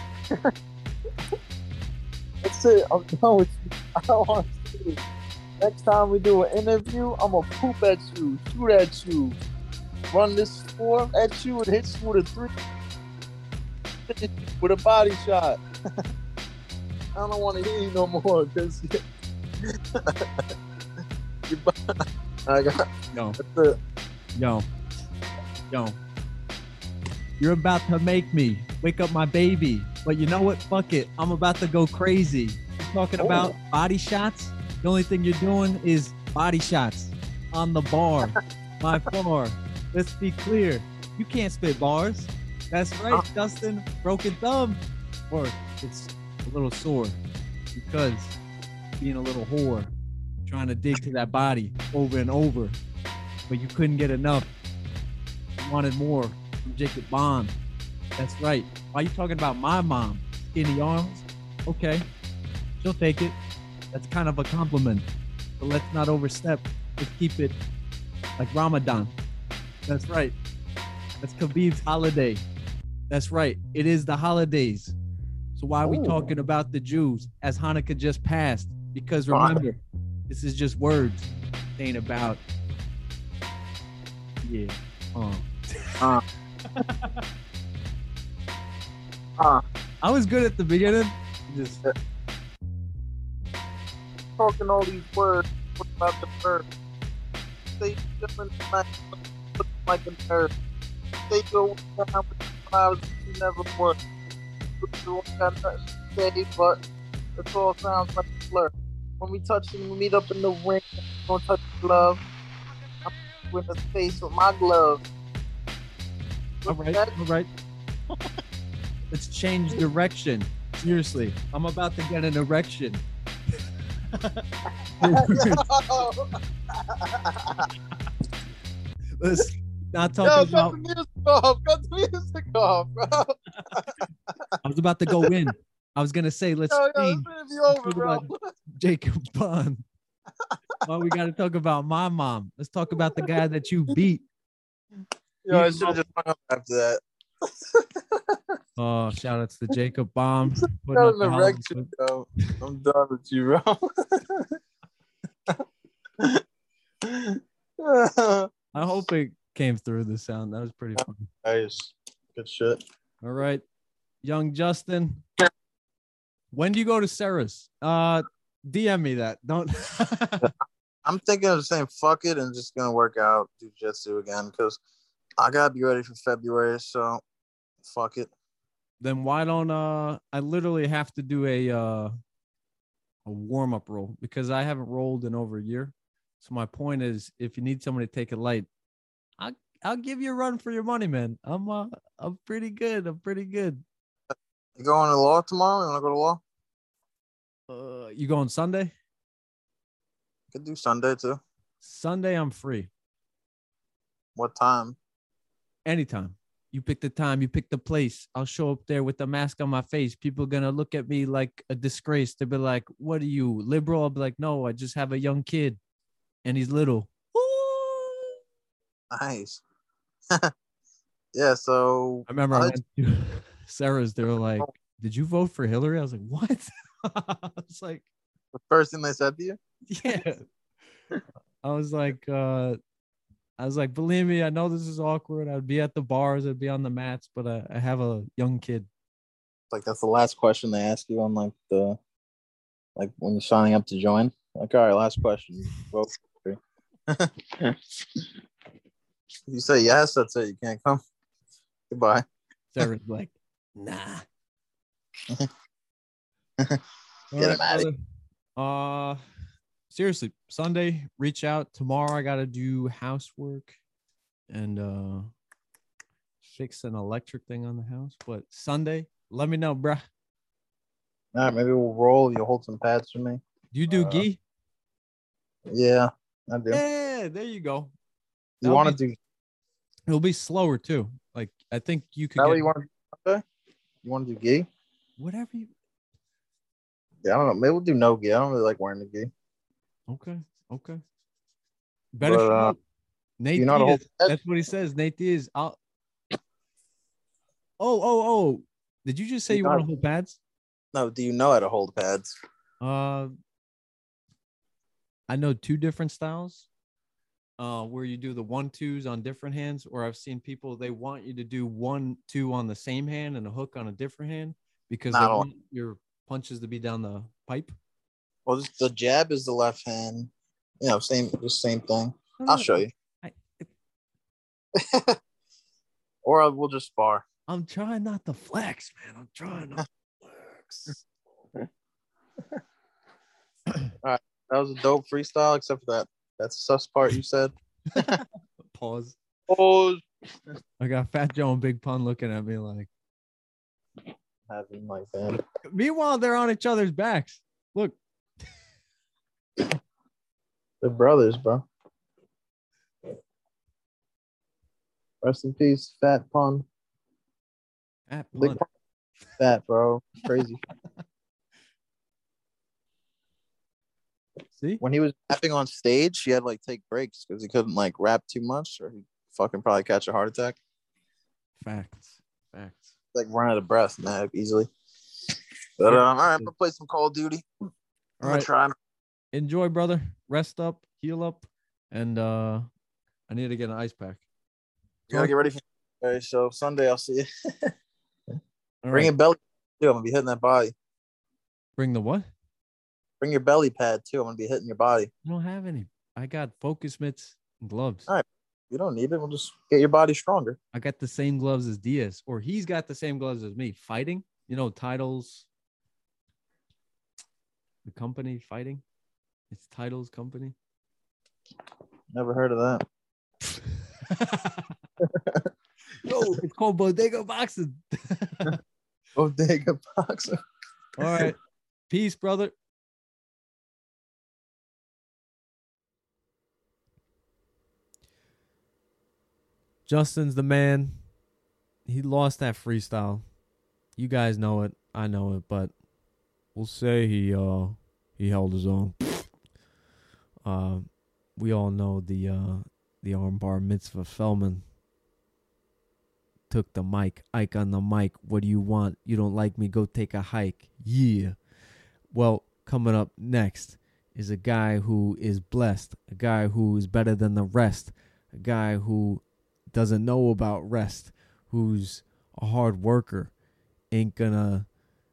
That's it. I'm done with you. I don't want to see you. Next time we do an interview, I'm gonna poop at you, shoot at you, run this score at you, and hit you with a three, with a body shot. I don't want to hear you no more because. I got Yo, that's it. yo, yo. You're about to make me wake up my baby, but you know what? Fuck it. I'm about to go crazy. You're talking Oh. about body shots. The only thing you're doing is body shots on the bar, my floor. Let's be clear. You can't spit bars. That's right, Uh. Justin. Broken thumb, or it's a little sore because being a little whore, trying to dig to that body over and over, but you couldn't get enough. You wanted more from Jacob Bond. That's right. Why are you talking about my mom? Skinny arms? Okay, she'll take it. That's kind of a compliment, but let's not overstep. Let's keep it like Ramadan. That's right. That's Khabib's holiday. That's right. It is the holidays. So why are we Ooh. talking about the Jews as Hanukkah just passed? Because remember, this is just words. It ain't about, yeah. Uh. Uh. Uh. I was good at the beginning. Just Talking all these words. What about the bird? Say different like, like a nerd. Say go down with the flowers you never were. You got nothing to say, but it all sounds like a blur. When we touch and we meet up in the ring, don't touch the glove. I'm in the face with my glove. all right, all right. Let's change direction. Seriously, I'm about to get an erection. Let's not Yo, talking cut about. the music off. Cut the music off, bro. I was about to go in. I was gonna say let's Yo, yo, change. this interview over, Talk bro. about Jacob Bond. Well, we got to talk about my mom. Let's talk about the guy that you beat. Yo, I should have just hung up after that. Oh, shout outs to Jacob Bomb. Putting Got up an the hell of a erection, yo. I'm done with you, bro. I hope it came through the sound. That was pretty fun. Nice. Good shit. All right. Young Justin. When do you go to Sarah's? Uh, D M me that. Don't. I'm thinking of saying fuck it and just gonna work out jujitsu again because I gotta be ready for February. So fuck it. Then why don't uh I literally have to do a uh a warm-up roll because I haven't rolled in over a year. So my point is if you need someone to take it light, I'll I'll give you a run for your money, man. I'm uh I'm pretty good. I'm pretty good. You going to law tomorrow? You wanna go to law? Uh you going Sunday? Could do Sunday too. Sunday I'm free. What time? Anytime. You pick the time, you pick the place. I'll show up there with the mask on my face. People are gonna look at me like a disgrace. They'll be like, what are you, liberal? I'll be like, no, I just have a young kid and he's little. Nice. Yeah, so I remember I I- went to Sarah's. They were like, did you vote for Hillary? I was like, what? I was like, the first thing they said to you? yeah. I was like, uh, I was like, believe me, I know this is awkward. I'd be at the bars, I'd be on the mats, but I, I have a young kid. like that's the last question they ask you on like the like when you're signing up to join. Like, all right, last question. Vote. You say yes, that's it. You can't come. Goodbye. Sarah's like, nah. Get All him right, out of brother. Uh, seriously, Sunday, reach out. Tomorrow, I gotta do housework and uh fix an electric thing on the house. But Sunday, let me know, bruh. All right, maybe we'll roll. You'll hold some pads for me. Do you do Uh, gi? Yeah, I do. Yeah, there you go. You That'll want to be- do? It'll be slower too. Like I think you could That what get you want to do? Okay. You want to do gi? whatever you. Yeah, I don't know. Maybe we'll do no gi. I don't really like wearing the gi. Okay, okay. Better But, show uh, up. Nate you know how to hold Diaz, pads? that's what he says. Nate Diaz. I'll. Oh, oh, oh! Did you just say You you know- want to hold pads? No, do you know how to hold pads? Uh, I know two different styles. Uh, where you do the one twos on different hands, or I've seen people they want you to do one two on the same hand and a hook on a different hand because No, I they don't- want your punches to be down the pipe. Well, just the jab is the left hand. You know, same, just same thing. No, I'll no, show you. I, Or we'll just spar. I'm trying not to flex, man. I'm trying not to flex. That was a dope freestyle, except for that that sus part you said. Pause. Oh, I got Fat Joe and Big Pun looking at me like. having like that. Meanwhile, they're on each other's backs. Look, They're brothers, bro. Rest in peace, Fat Pun. Fat Big Pun. Pun. Fat, bro. Crazy. See, When he was rapping on stage, he had to like take breaks because he couldn't like rap too much, or he'd fucking probably catch a heart attack. facts, facts. Like run out of breath, man, easily. But um, all right, I'm gonna play some Call of Duty. I'm All gonna right, try. enjoy, brother. Rest up, heal up, and uh, I need to get an ice pack. You gotta get ready for. All right, so Sunday I'll see you. All Bring right. your belly. Too. I'm gonna be hitting that body. Bring the what? Bring your belly pad too. I'm gonna be hitting your body. I don't have any. I got focus mitts and gloves. All right. You don't need it. We'll just get your body stronger. I got the same gloves as Diaz, or he's got the same gloves as me. Fighting, you know, titles. The company fighting. It's titles company. Never heard of that. Yo, it's called Bodega Boxing. Bodega boxer. All right. Peace, brother. Justin's the man. He lost that freestyle. You guys know it. I know it, but we'll say he uh he held his own. Uh we all know the uh the armbar mitzvah Feldman took the mic. Ike on the mic. What do you want? You don't like me? Go take a hike. Yeah. Well, coming up next is a guy who is blessed, a guy who is better than the rest, a guy who doesn't know about rest, who's a hard worker, ain't gonna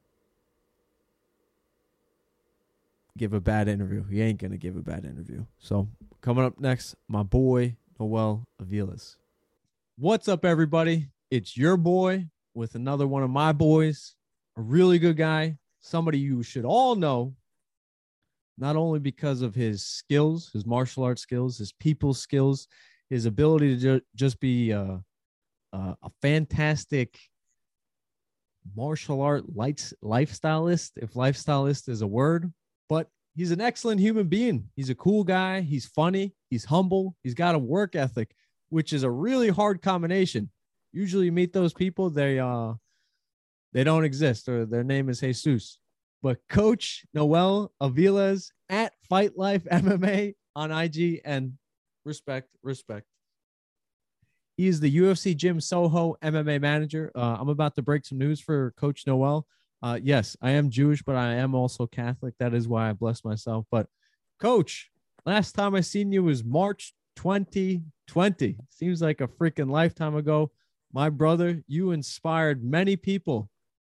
give a bad interview. He ain't gonna give a bad interview. So coming up next, my boy Noel Aviles. What's up, everybody? It's your boy with another one of my boys, a really good guy, somebody you should all know, not only because of his skills, his martial arts skills, his people skills, his ability to ju- just be uh, uh, a fantastic martial art lights, lifestylist, if lifestylist is a word, but he's an excellent human being. He's a cool guy. He's funny. He's humble. He's got a work ethic, which is a really hard combination. Usually you meet those people, they uh they don't exist, or their name is Jesus. But Coach Noel Aviles at Fight Life M M A on I G, and respect, respect. He is the U F C Gym Soho M M A manager. Uh, I'm about to break some news for Coach Noel. Uh, yes, I am Jewish, but I am also Catholic. That is why I bless myself. But Coach, last time I seen you was March twenty twenty. Seems like a freaking lifetime ago. My brother, you inspired many people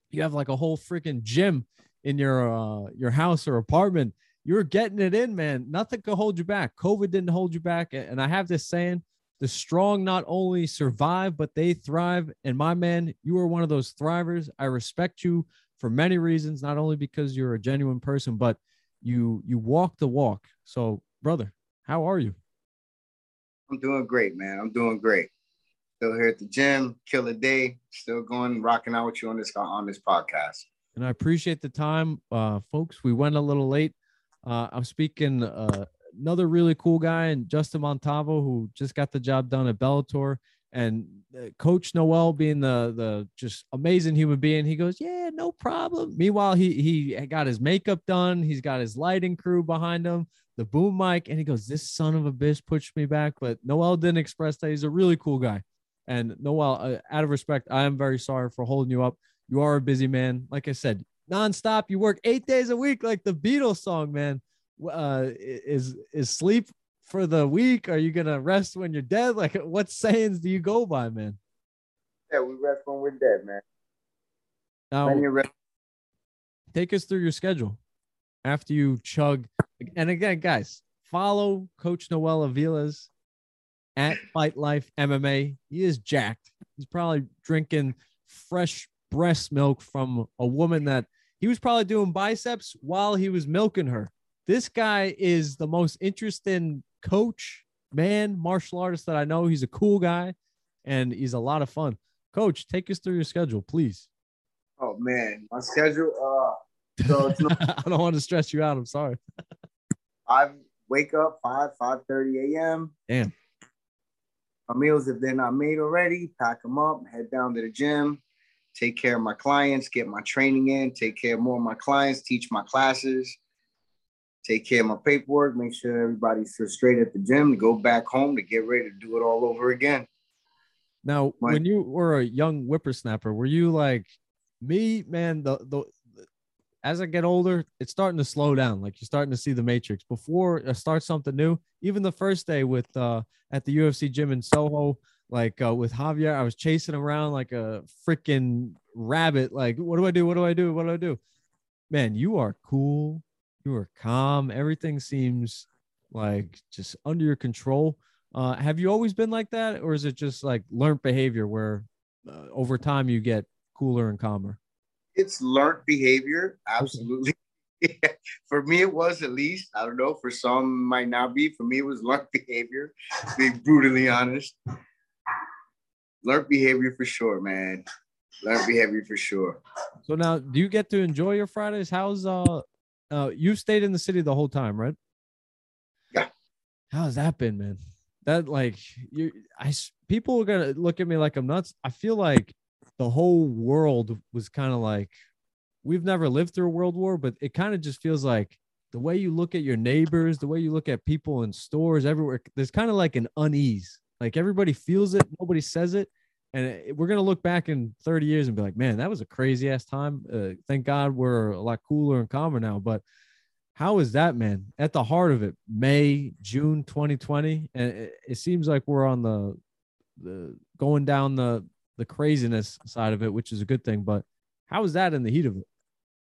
You have like a whole freaking gym in your uh, your house or apartment. You're getting it in, man. Nothing could hold you back. COVID didn't hold you back. And I have this saying, the strong not only survive, but they thrive. And my man, you are one of those thrivers. I respect you for many reasons, not only because you're a genuine person, but you you walk the walk. So, brother, how are you? I'm doing great, man. I'm doing great. Still here at the gym, kill a day, still going, rocking out with you on this on this podcast. And I appreciate the time, uh, folks. We went a little late. Uh, I'm speaking uh, another really cool guy, and Justin Montavo, who just got the job done at Bellator, and uh, Coach Noel, being the the just amazing human being. He goes, "Yeah, no problem." Meanwhile, he he got his makeup done. He's got his lighting crew behind him, the boom mic, and he goes, "This son of a bitch pushed me back." But Noel didn't express that. He's a really cool guy. And Noel, uh, out of respect, I am very sorry for holding you up. You are a busy man. Like I said, nonstop. You work eight days a week, like the Beatles song, man. Uh, is is sleep for the week? Are you gonna rest when you're dead? Like, what sayings do you go by, man? Yeah, we rest when we're dead, man. Now, take us through your schedule after you chug. And again, guys, follow Coach Noel Aviles at Fight Life M M A. He is jacked. He's probably drinking fresh breast milk from a woman that he was probably doing biceps while he was milking her. This guy is the most interesting coach, man, martial artist that I know. He's a cool guy, and he's a lot of fun. Coach, take us through your schedule, please. Oh, man. My schedule, uh, so it's not- I don't want to stress you out. I'm sorry. I wake up five, five thirty a.m. Damn. My meals, if they're not made already, pack them up, head down to the gym, take care of my clients, get my training in, take care of more of my clients, teach my classes, take care of my paperwork, make sure everybody's straight at the gym, to go back home to get ready to do it all over again. Now, My- when you were a young whippersnapper, were you like me, man? The, the as I get older, it's starting to slow down. Like, you're starting to see the Matrix. Before I start something new, even the first day with uh at the U F C gym in Soho, like uh, with Javier, I was chasing around like a freaking rabbit. Like, what do I do? What do I do? What do I do? Man, you are cool. You are calm. Everything seems like just under your control. Uh, have you always been like that, or is it just like learned behavior where uh, over time you get cooler and calmer? It's learned behavior, absolutely. For me, it was, at least. I don't know. For some, it might not be. For me, it was learned behavior, to be brutally honest. Learned behavior for sure, man. Learned behavior for sure. So now, do you get to enjoy your Fridays? How's uh, uh, you've stayed in the city the whole time, right? Yeah. How's that been, man? That like you, I people are gonna look at me like I'm nuts. I feel like the whole world was kind of like, we've never lived through a world war, but it kind of just feels like the way you look at your neighbors, the way you look at people in stores everywhere, there's kind of like an unease. Like, everybody feels it, nobody says it. And it, we're going to look back in thirty years and be like, man, that was a crazy ass time. Uh, thank God we're a lot cooler and calmer now. But how is that, man? At the heart of it, May, June twenty twenty. And it, it seems like we're on the, the going down the, the craziness side of it, which is a good thing. But how is that in the heat of it?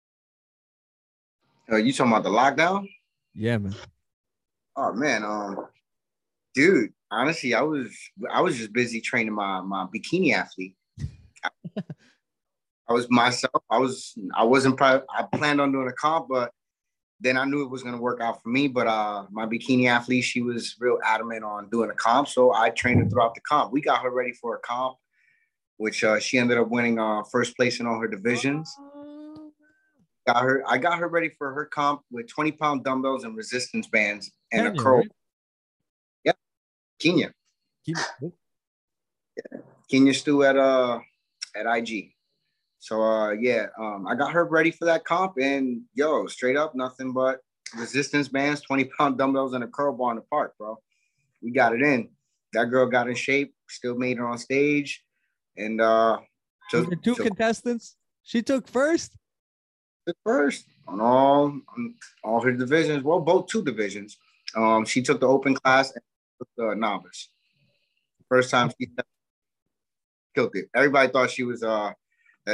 Uh, you talking about the lockdown? Yeah, man. Oh man, um, dude. Honestly, I was I was just busy training my my bikini athlete. I, I was myself. I was I wasn't probably, I planned on doing a comp, but then I knew it was gonna work out for me. But uh, my bikini athlete, she was real adamant on doing a comp, so I trained her throughout the comp. We got her ready for a comp, which uh, she ended up winning uh, first place in all her divisions. Got her. I got her ready for her comp with twenty pound dumbbells and resistance bands and Kenya, a curl. right? Yep, Kenya. Kenya. Yeah. Kenya Stu at uh at I G. So uh yeah, um, I got her ready for that comp, and yo, straight up, nothing but resistance bands, twenty pound dumbbells, and a curl bar in the park, bro. We got it in. That girl got in shape, still made it on stage, and uh, so there two so, contestants. She took first. Took first on all on all her divisions. Well, both two divisions. Um, she took the open class and took the novice. First time she killed it. Everybody thought she was uh that it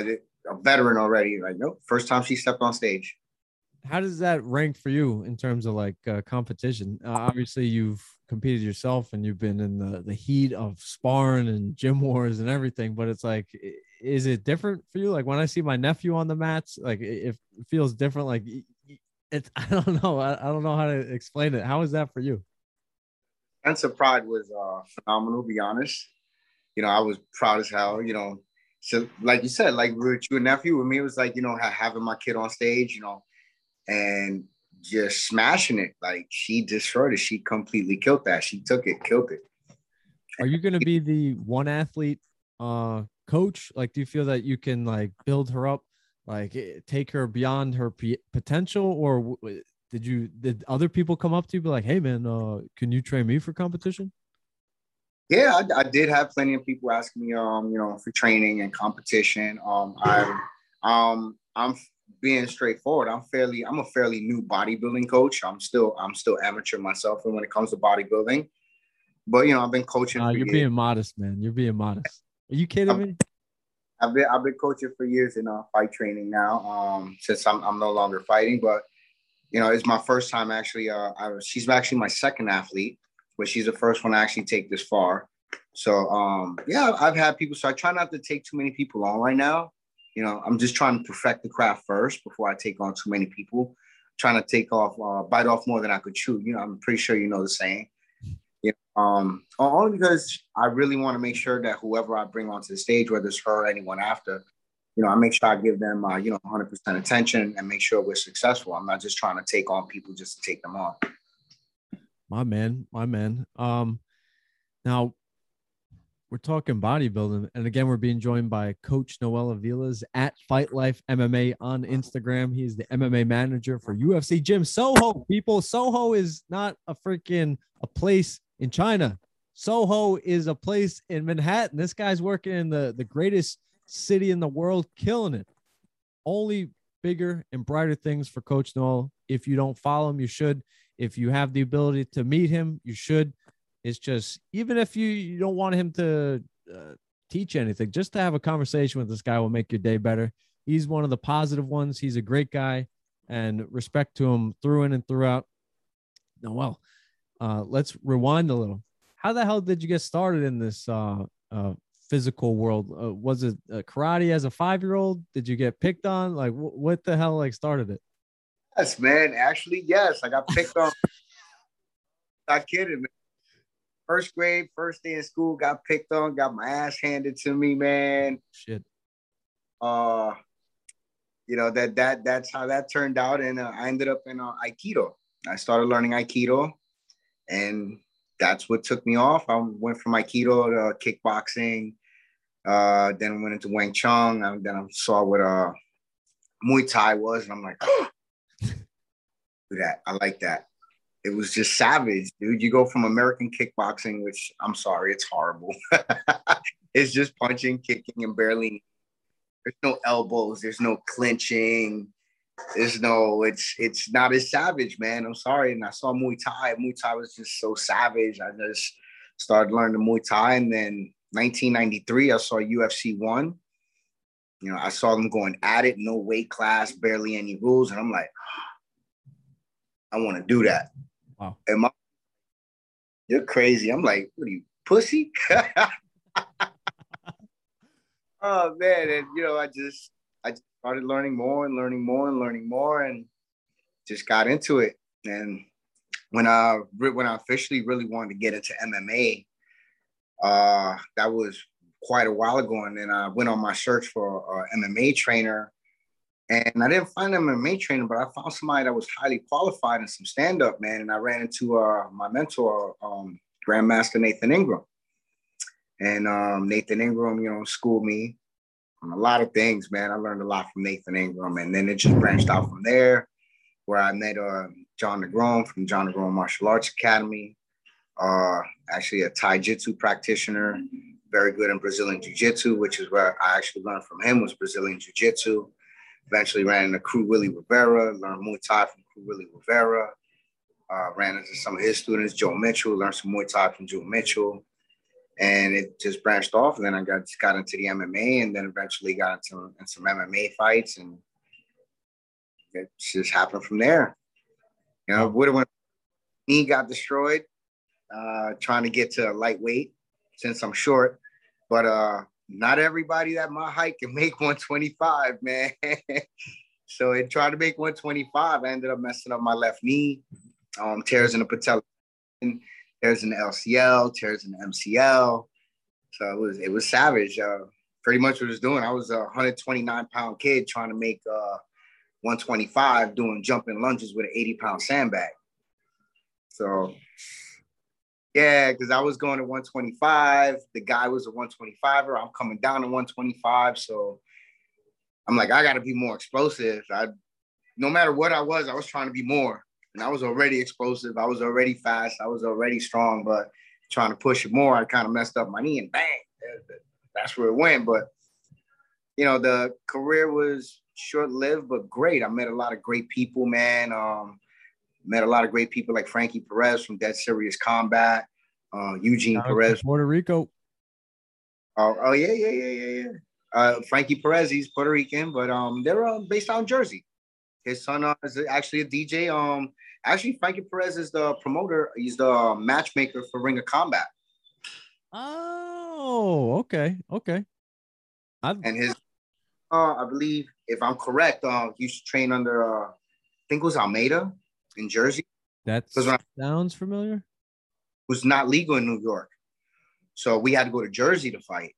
a veteran already. Like, nope, first time she stepped on stage. How does that rank for you in terms of like uh, competition? Uh, obviously, you've competed yourself and you've been in the, the heat of sparring and gym wars and everything. But it's like, is it different for you? Like when I see my nephew on the mats, like it, it feels different. Like it's, I don't know. I, I don't know how to explain it. How is that for you? Sense of pride was uh, phenomenal, to be honest. You know, I was proud as hell, you know. So like you said, like with your nephew, with me, it was like, you know, having my kid on stage, you know, and just smashing it. Like she destroyed it. She completely killed that. She took it, killed it. Are you going to be the one athlete uh, coach? Like, do you feel that you can like build her up, like take her beyond her p- potential? Or w- did you, did other people come up to you be like, hey man, uh, can you train me for competition? Yeah, I, I did have plenty of people asking me, um, you know, for training and competition. Um, I'm, um, I'm being straightforward. I'm fairly, I'm a fairly new bodybuilding coach. I'm still, I'm still amateur myself, and when it comes to bodybuilding, but you know, I've been coaching. Uh, for you're years. being modest, man. You're being modest. Are you kidding I've, me? I've been, I've been coaching for years in uh, fight training now. Um, since I'm, I'm no longer fighting, but you know, it's my first time actually. Uh, I was, she's actually my second athlete, but she's the first one to actually take this far. So, um, yeah, I've had people. So I try not to take too many people on right now. You know, I'm just trying to perfect the craft first before I take on too many people. I'm trying to take off, uh, bite off more than I could chew. You know, I'm pretty sure you know the saying. You know, um, only because I really want to make sure that whoever I bring onto the stage, whether it's her or anyone after, you know, I make sure I give them, uh, you know, one hundred percent attention and make sure we're successful. I'm not just trying to take on people just to take them on. My man, my man. Um, now we're talking bodybuilding, and again, we're being joined by Coach Noel Aviles at Fight Life M M A on Instagram. He's the M M A manager for U F C Gym Soho. People, Soho is not a freaking a place in China. Soho is a place in Manhattan. This guy's working in the the greatest city in the world, killing it. Only bigger and brighter things for Coach Noel. If you don't follow him, you should. If you have the ability to meet him, you should. It's just, even if you, you don't want him to uh, teach anything, just to have a conversation with this guy will make your day better. He's one of the positive ones. He's a great guy, and respect to him through in and throughout. Noel, uh, let's rewind a little. How the hell did you get started in this uh, uh, physical world? Uh, was it uh, karate as a five-year-old? Did you get picked on? Like, wh- what the hell like started it? Yes, man. Actually, yes. I got picked on. Not kidding, man. First grade, first day in school, got picked on, got my ass handed to me, man. Shit. Uh, you know, that that that's how that turned out. And uh, I ended up in uh, Aikido. I started learning Aikido, and that's what took me off. I went from Aikido to kickboxing, uh, then went into Wing Chun, and then I saw what uh, Muay Thai was, and I'm like, oh, do that. I like that. It was just savage, dude. You go from American kickboxing, which I'm sorry, it's horrible. It's just punching, kicking, and barely. There's no elbows. There's no clinching. There's no. It's it's not as savage, man. I'm sorry. And I saw Muay Thai. Muay Thai was just so savage. I just started learning Muay Thai, and then nineteen ninety-three, I saw U F C one. You know, I saw them going at it, no weight class, barely any rules, and I'm like, I want to do that. Wow. And my, you're crazy. I'm like, what are you, pussy? Oh man. And you know, I just I just started learning more and learning more and learning more and just got into it. And when I when I officially really wanted to get into M M A, uh, that was quite a while ago. And then I went on my search for an M M A trainer. And I didn't find an M M A trainer, but I found somebody that was highly qualified in some stand-up, man. And I ran into uh, my mentor, um, Grandmaster Nathan Ingram. And um, Nathan Ingram, you know, schooled me on a lot of things, man. I learned a lot from Nathan Ingram. And then it just branched out from there, where I met uh, John Negron from John Negron Martial Arts Academy, uh, actually a Taijutsu practitioner, very good in Brazilian Jiu-Jitsu, which is where I actually learned from him, was Brazilian Jiu-Jitsu. Eventually ran into Crew Willie Rivera, learned Muay Thai from Crew Willie Rivera. Uh, ran into some of his students, Joe Mitchell, learned some Muay Thai from Joe Mitchell. and it just branched off. And then I got got into the M M A, and then eventually got into, into some M M A fights, and it just happened from there. You know, would have when knee got destroyed, uh, trying to get to lightweight since I'm short, but uh, not everybody at my height can make one twenty-five, man. So it tried to make one twenty-five. I ended up messing up my left knee, um, tears in the patella, tears in the L C L, tears in the M C L. So it was it was savage. Uh, pretty much what I was doing. I was a one hundred twenty-nine pound kid trying to make uh, one twenty-five, doing jumping lunges with an eighty pound sandbag. So yeah, because I was going to one twenty-five. The guy was a one twenty-fiver. I'm coming down to one twenty-five. So I'm like, I got to be more explosive. I, no matter what I was, I was trying to be more. And I was already explosive. I was already fast. I was already strong, but trying to push it more, I kind of messed up my knee and bang, that's where it went. But, you know, the career was short-lived, but great. I met a lot of great people, man. Um, met a lot of great people like Frankie Perez from Dead Serious Combat, uh, Eugene Out Perez. Puerto Rico. Oh, oh yeah, yeah, yeah, yeah, yeah. Uh, Frankie Perez, he's Puerto Rican, but um, they're uh, based out in Jersey. His son uh, is actually a D J. Um, actually, Frankie Perez is the promoter. He's the uh, matchmaker for Ring of Combat. Oh, okay, okay. I've... And his, uh, I believe, if I'm correct, uh, he used to train under, uh, I think it was Almeida in Jersey. That I, sounds familiar. It was not legal in New York, so we had to go to Jersey to fight.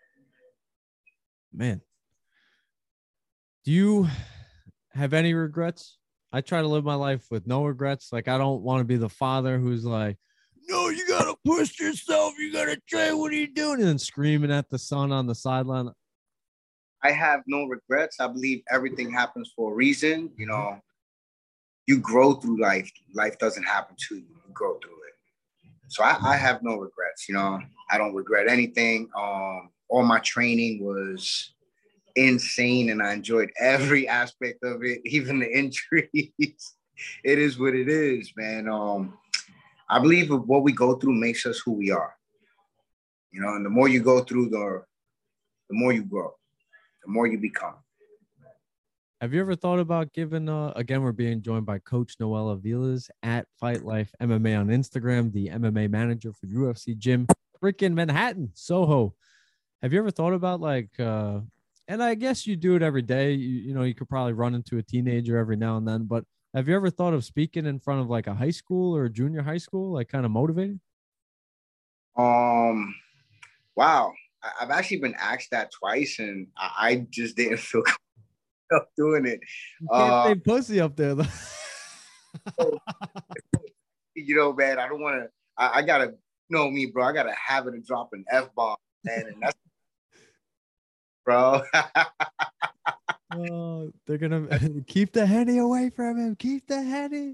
Man, do you have any regrets? I try to live my life with no regrets. Like, I don't want to be the father who's like, no, you got to push yourself. You got to train. What are you doing? And then screaming at the son on the sideline. I have no regrets. I believe everything happens for a reason. You know, you grow through life. Life doesn't happen to you. You grow through it. So I, I have no regrets. You know, I don't regret anything. Um, all my training was insane, and I enjoyed every aspect of it, even the injuries. It is what it is, man. Um, I believe what we go through makes us who we are. You know, and the more you go through, the the more you grow, the more you become. Have you ever thought about giving, uh, again, we're being joined by Coach Noel Aviles at Fight Life M M A on Instagram, the M M A manager for U F C Gym, freaking Manhattan, Soho. Have you ever thought about like, uh, and I guess you do it every day. You, you know, you could probably run into a teenager every now and then, but have you ever thought of speaking in front of like a high school or a junior high school, like kind of motivating? Um, wow. I, I've actually been asked that twice, and I, I just didn't feel comfortable doing it. You can't uh, say pussy up there, though. You know, man, I don't want to, I, I got to, you know me, bro. I got a habit of dropping F-bomb, man, and that's, bro. Oh, they're gonna keep the Henny away from him. Keep the Henny.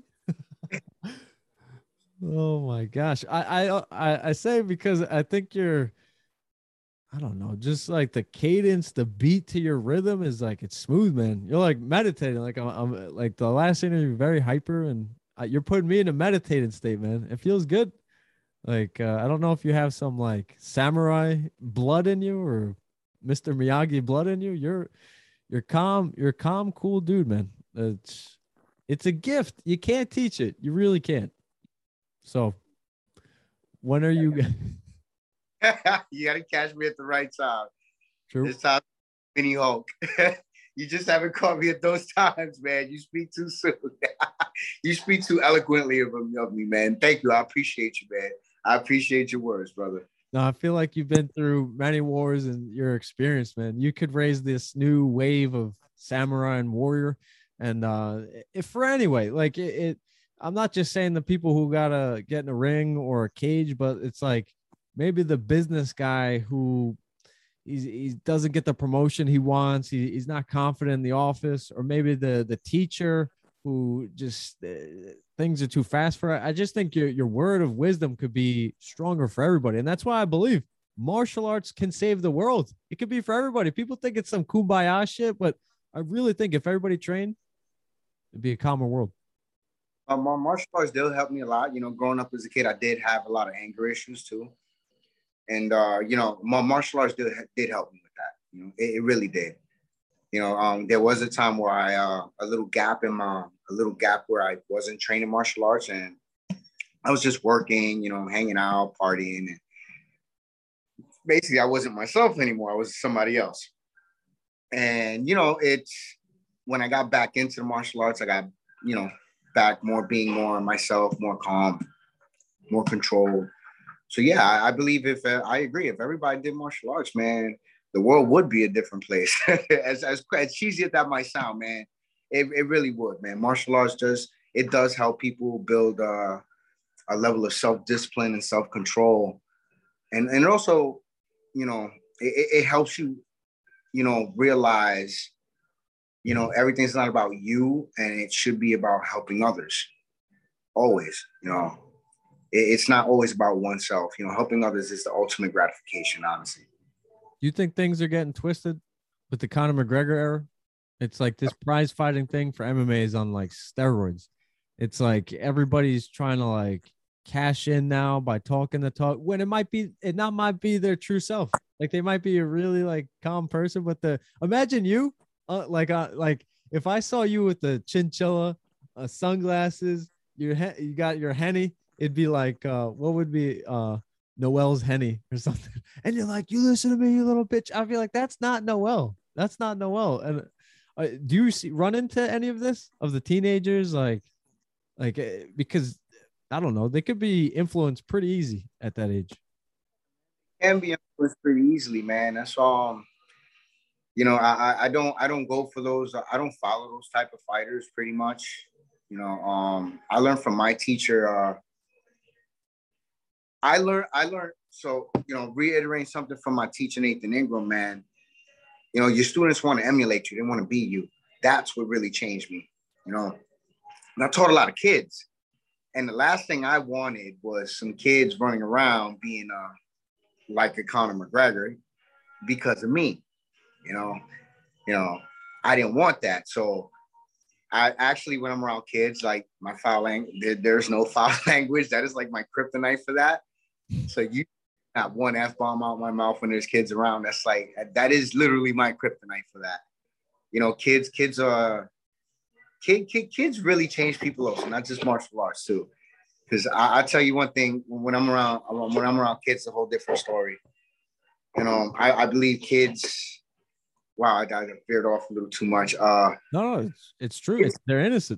Oh my gosh, I, I I I say because I think you're, I don't know, just like the cadence, the beat to your rhythm is like it's smooth, man. You're like meditating. Like I'm, I'm like the last interview, very hyper, and uh, you're putting me in a meditating state, man. It feels good. Like uh, I don't know if you have some like samurai blood in you or Mister Miyagi blood in you. You're You're calm. You're a calm, cool dude, man. It's it's a gift. You can't teach it. You really can't. So, when are you? You got to catch me at the right time. True. This time, Mini Hulk. You just haven't caught me at those times, man. You speak too soon. You speak too eloquently of, of me, man. Thank you. I appreciate you, man. I appreciate your words, brother. No, I feel like you've been through many wars and you're experienced, man. You could raise this new wave of samurai and warrior. And uh, if for anyway, like it, it, I'm not just saying the people who gotta get in a ring or a cage, but it's like maybe the business guy who he's, he doesn't get the promotion he wants. He, he's not confident in the office, or maybe the, the teacher who just uh, things are too fast for it. I just think your, your word of wisdom could be stronger for everybody. And that's why I believe martial arts can save the world. It could be for everybody. People think it's some kumbaya shit, but I really think if everybody trained, it'd be a calmer world. Um, my martial arts, they'll help me a lot. You know, growing up as a kid, I did have a lot of anger issues too. and uh, you know, my martial arts did, did help me with that. You know, it, it really did. You know, um, there was a time where I uh, a little gap in my a little gap where I wasn't training martial arts, and I was just working, you know, hanging out, partying, and basically I wasn't myself anymore. I was somebody else. And you know, it's when I got back into the martial arts, I got, you know, back more being more myself, more calm, more controlled. So yeah, I, I believe if uh, I agree, if everybody did martial arts, man, the world would be a different place. as, as as cheesy as that might sound, man, it, it really would, man. Martial arts does it does help people build uh, a level of self-discipline and self-control, and and also, you know, it, it helps you, you know, realize, you know, everything's not about you, and it should be about helping others. Always, you know, it, it's not always about oneself. You know, helping others is the ultimate gratification, honestly. Do you think things are getting twisted with the Conor McGregor era? It's like this prize fighting thing for M M A is on like steroids. It's like everybody's trying to like cash in now by talking the talk when it might be, it not might be their true self. Like they might be a really like calm person, but the imagine you uh, like uh, like if I saw you with the chinchilla, uh, sunglasses, your he- you got your Henny, it'd be like uh, what would be uh. Noel's Henny or something, and you're like, you listen to me, you little bitch. I feel like that's not Noel. That's not Noel. And uh, do you see run into any of this of the teenagers, like, like uh, because I don't know, they could be influenced pretty easy at that age. Can be influenced pretty easily, man. That's um, you know, I I don't I don't go for those. I don't follow those type of fighters pretty much. You know, um, I learned from my teacher. Uh, I learned, I learned, so, you know, reiterating something from my teacher, Nathan Ingram, man, you know, your students want to emulate you. They want to be you. That's what really changed me, you know. And I taught a lot of kids. And the last thing I wanted was some kids running around being uh, like a Conor McGregor because of me, you know. You know, I didn't want that. So I actually, when I'm around kids, like my foul language, there, there's no foul language. That is like my kryptonite for that. So you have one F-bomb out my mouth when there's kids around. That's like, that is literally my kryptonite for that. You know, kids, kids are, kid, kid, kids really change people also, not just martial arts too. Because I, I tell you one thing, when I'm around, when I'm around kids, it's a whole different story. You know, I, I believe kids, wow, I, I veered off a little too much. Uh, no, no, it's, it's true. It's, they're innocent.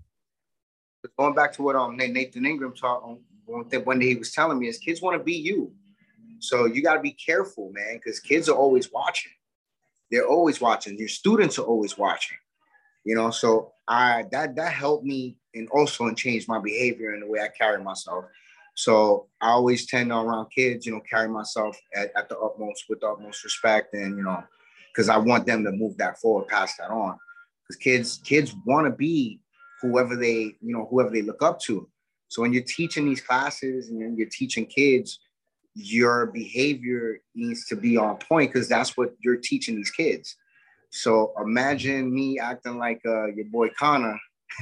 Going back to what um Nathan Ingram taught on one day he was telling me is kids want to be you. So you got to be careful, man, because kids are always watching. They're always watching. Your students are always watching. You know, so I that that helped me and also and changed my behavior and the way I carry myself. So I always tend to around kids, you know, carry myself at, at the utmost with the utmost respect, and you know, because I want them to move that forward, pass that on. Because kids kids want to be whoever they, you know, whoever they look up to. So when you're teaching these classes and you're teaching kids, your behavior needs to be on point because that's what you're teaching these kids. So imagine me acting like uh, your boy Conor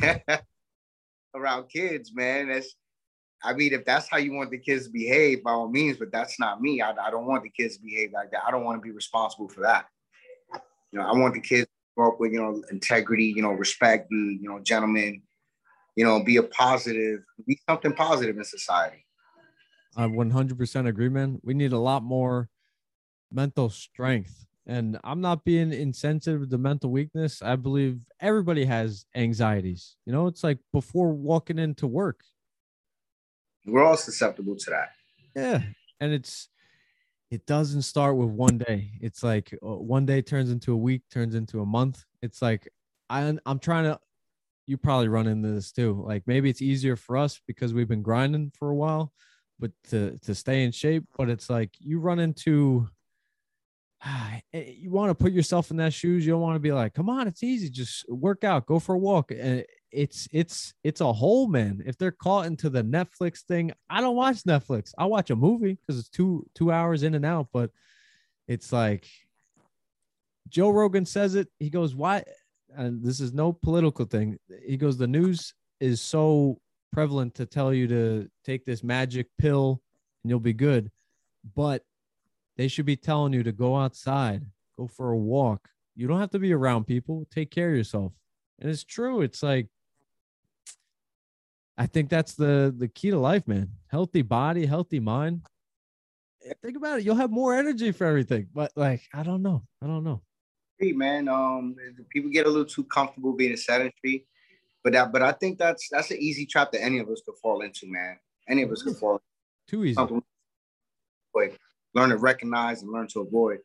around kids, man. That's, I mean, if that's how you want the kids to behave, by all means, but that's not me. I, I don't want the kids to behave like that. I don't want to be responsible for that. You know, I want the kids to grow up with, you know, integrity, you know, respect, be, you know, gentlemen, you know, be a positive, be something positive in society. I one hundred percent agree, man. We need a lot more mental strength. And I'm not being insensitive to mental weakness. I believe everybody has anxieties. You know, it's like before walking into work. We're all susceptible to that. Yeah. And it's, it doesn't start with one day. It's like uh, one day turns into a week, turns into a month. It's like, I, I'm trying to, you probably run into this too. Like maybe it's easier for us because we've been grinding for a while, but to, to stay in shape, but it's like you run into, ah, you want to put yourself in that shoes. You don't want to be like, come on, it's easy. Just work out, go for a walk. And it's, it's, it's a whole, man. If they're caught into the Netflix thing, I don't watch Netflix. I watch a movie because it's two, two hours in and out, but it's like Joe Rogan says it. He goes, why? And this is no political thing. He goes, the news is so prevalent to tell you to take this magic pill and you'll be good. But They should be telling you to go outside, go for a walk. You don't have to be around people. Take care of yourself. And it's true. It's like, I think that's the the key to life, man. Healthy body, healthy mind. Think about it. You'll have more energy for everything. But like, I don't know. I don't know. Hey, man. Um, people get a little too comfortable being a sedentary, but that, but I think that's that's an easy trap that any of us could fall into, man. Any of us could fall. Too easy. Like, learn to recognize and learn to avoid.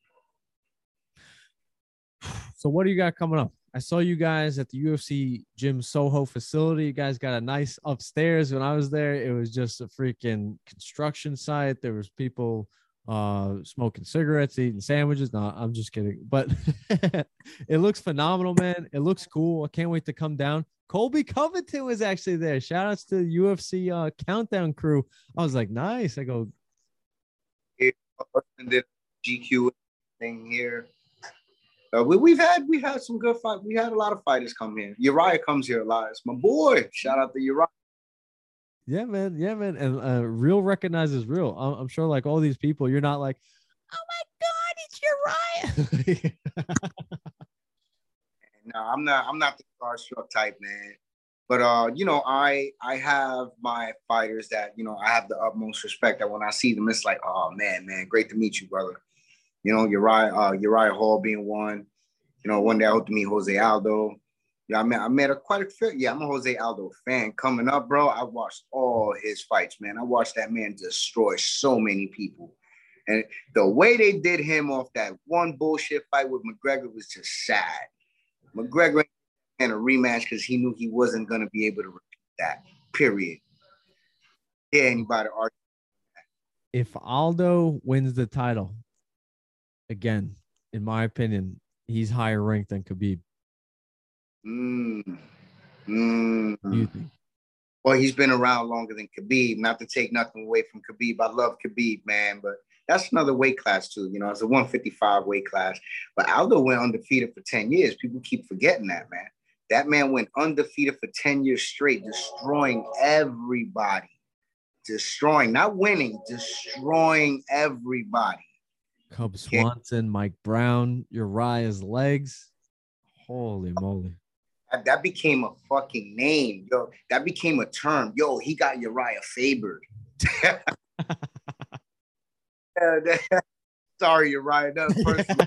So what do you got coming up? I saw you guys at the U F C Gym Soho facility. You guys got a nice upstairs. When I was there, it was just a freaking construction site. There was people uh, smoking cigarettes, eating sandwiches. No, I'm just kidding. But it looks phenomenal, man. It looks cool. I can't wait to come down. Colby Covington was actually there. Shout outs to the U F C uh, Countdown crew. I was like, nice. I go. G Q thing here. Uh, we, we've had we had some good fight. We had a lot of fighters come here. Uriah comes here a lot. It's my boy. Shout out to Uriah. Yeah, man. Yeah, man. And uh, real recognizes real. I'm, I'm sure, like all these people, you're not like, oh my God, it's Uriah. No, I'm not. I'm not the starstruck type, man. But uh, you know, I I have my fighters that you know I have the utmost respect. That when I see them, it's like, oh man, man, great to meet you, brother. You know, Uriah, uh, Uriah Hall being one. You know, one day I hope to meet Jose Aldo. Yeah, I met, I met a quite a few. Yeah, I'm a Jose Aldo fan. Coming up, bro, I watched all his fights, man. I watched that man destroy so many people. And the way they did him off that one bullshit fight with McGregor was just sad. McGregor had a rematch because he knew he wasn't going to be able to repeat that, period. Yeah, anybody argue that. If Aldo wins the title, again, in my opinion, he's higher ranked than Khabib. Mm. Mm. You think? Well, he's been around longer than Khabib. Not to take nothing away from Khabib. I love Khabib, man, but that's another weight class too. You know, it's a one fifty-five weight class. But Aldo went undefeated for ten years. People keep forgetting that, man. That man went undefeated for ten years straight, destroying everybody. Destroying, not winning, destroying everybody. Cub Swanson, Mike Brown, Uriah's legs. Holy moly. That, that became a fucking name, yo. That became a term. Yo, he got Uriah favored. Sorry, Uriah. That's personal.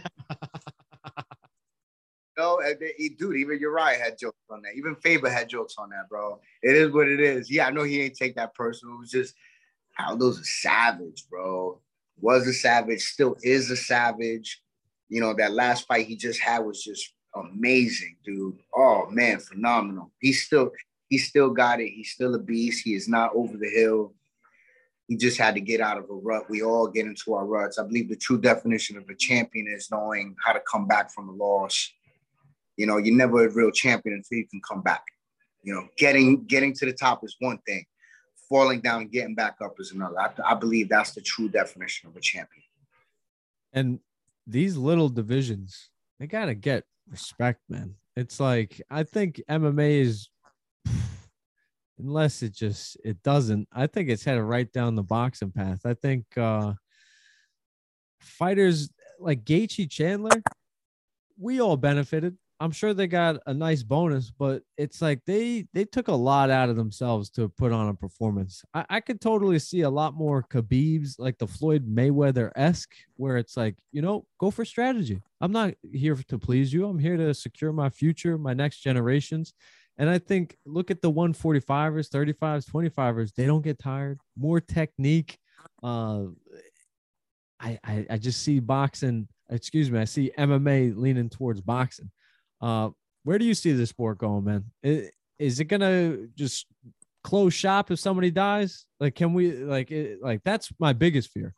No, dude, even Uriah had jokes on that. Even Faber had jokes on that, bro. It is what it is. Yeah, I know he ain't take that personal. It was just Aldo's a savage, bro. Was a savage, still is a savage. You know, that last fight he just had was just amazing, dude. Oh man, phenomenal. He's still, he still got it. He's still a beast. He is not over the hill. He just had to get out of a rut. We all get into our ruts. I believe the true definition of a champion is knowing how to come back from a loss. You know, you're never a real champion until you can come back. You know, getting getting to the top is one thing. Falling down and getting back up is another. I, I believe that's the true definition of a champion. And these little divisions, they got to get respect, man. It's like, I think M M A is, unless it just, it doesn't, I think it's headed right down the boxing path. I think uh, fighters like Gaethje, Chandler, we all benefited. I'm sure they got a nice bonus, but it's like they they took a lot out of themselves to put on a performance. I, I could totally see a lot more Khabibs, like the Floyd Mayweather-esque, where it's like, you know, go for strategy. I'm not here to please you. I'm here to secure my future, my next generations. And I think, look at the one forty-fivers, thirty-fives, twenty-fivers. They don't get tired. More technique. Uh, I, I I just see boxing. Excuse me. I see M M A leaning towards boxing. Uh, where do you see the sport going, man? Is, is it gonna just close shop if somebody dies? Like, can we like it, like that's my biggest fear.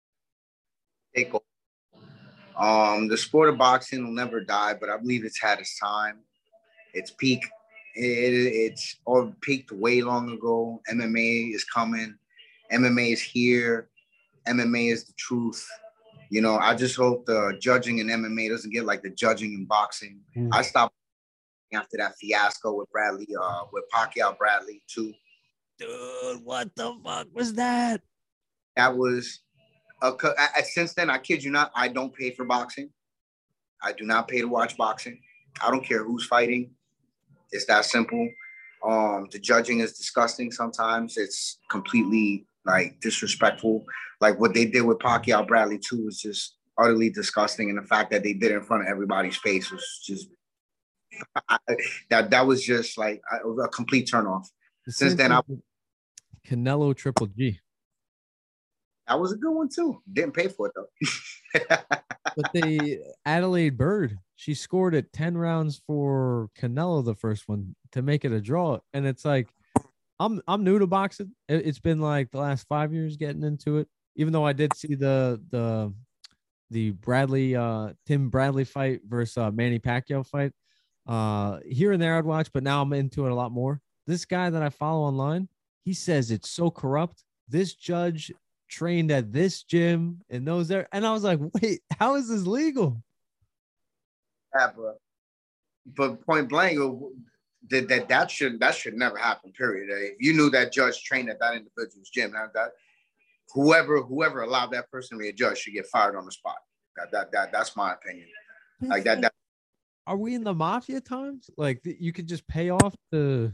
Take over. Um, the sport of boxing will never die, but I believe it's had its time. It's peak. It, it's all peaked way long ago. M M A is coming. M M A is here. M M A is the truth. You know, I just hope the judging in M M A doesn't get like the judging in boxing. Mm. I stopped after that fiasco with Bradley, uh, with Pacquiao Bradley too. Dude, what the fuck was that? That was, Uh, I, since then, I kid you not, I don't pay for boxing. I do not pay to watch boxing. I don't care who's fighting. It's that simple. Um, the judging is disgusting sometimes. It's completely like disrespectful. Like what they did with Pacquiao Bradley too was just utterly disgusting. And the fact that they did it in front of everybody's face was just I, that that was just like a, a complete turnoff. Since then, I Canelo Triple G. That was a good one too. Didn't pay for it though. But the Adelaide Bird, she scored it ten rounds for Canelo the first one to make it a draw, and it's like I'm I'm new to boxing. It's been like the last five years getting into it. Even though I did see the the the Bradley uh, Tim Bradley fight versus uh, Manny Pacquiao fight. Uh, here and there I'd watch, but now I'm into it a lot more. This guy that I follow online, he says it's so corrupt. This judge trained at this gym and those there, and I was like, wait, how is this legal? Yeah, bro. But point blank, that that that should that should never happen. Period. If you knew that judge trained at that individual's gym, that, that whoever whoever allowed that person to be a judge should get fired on the spot. That that that that's my opinion. Like that. that Are we in the mafia times? Like you could just pay off the.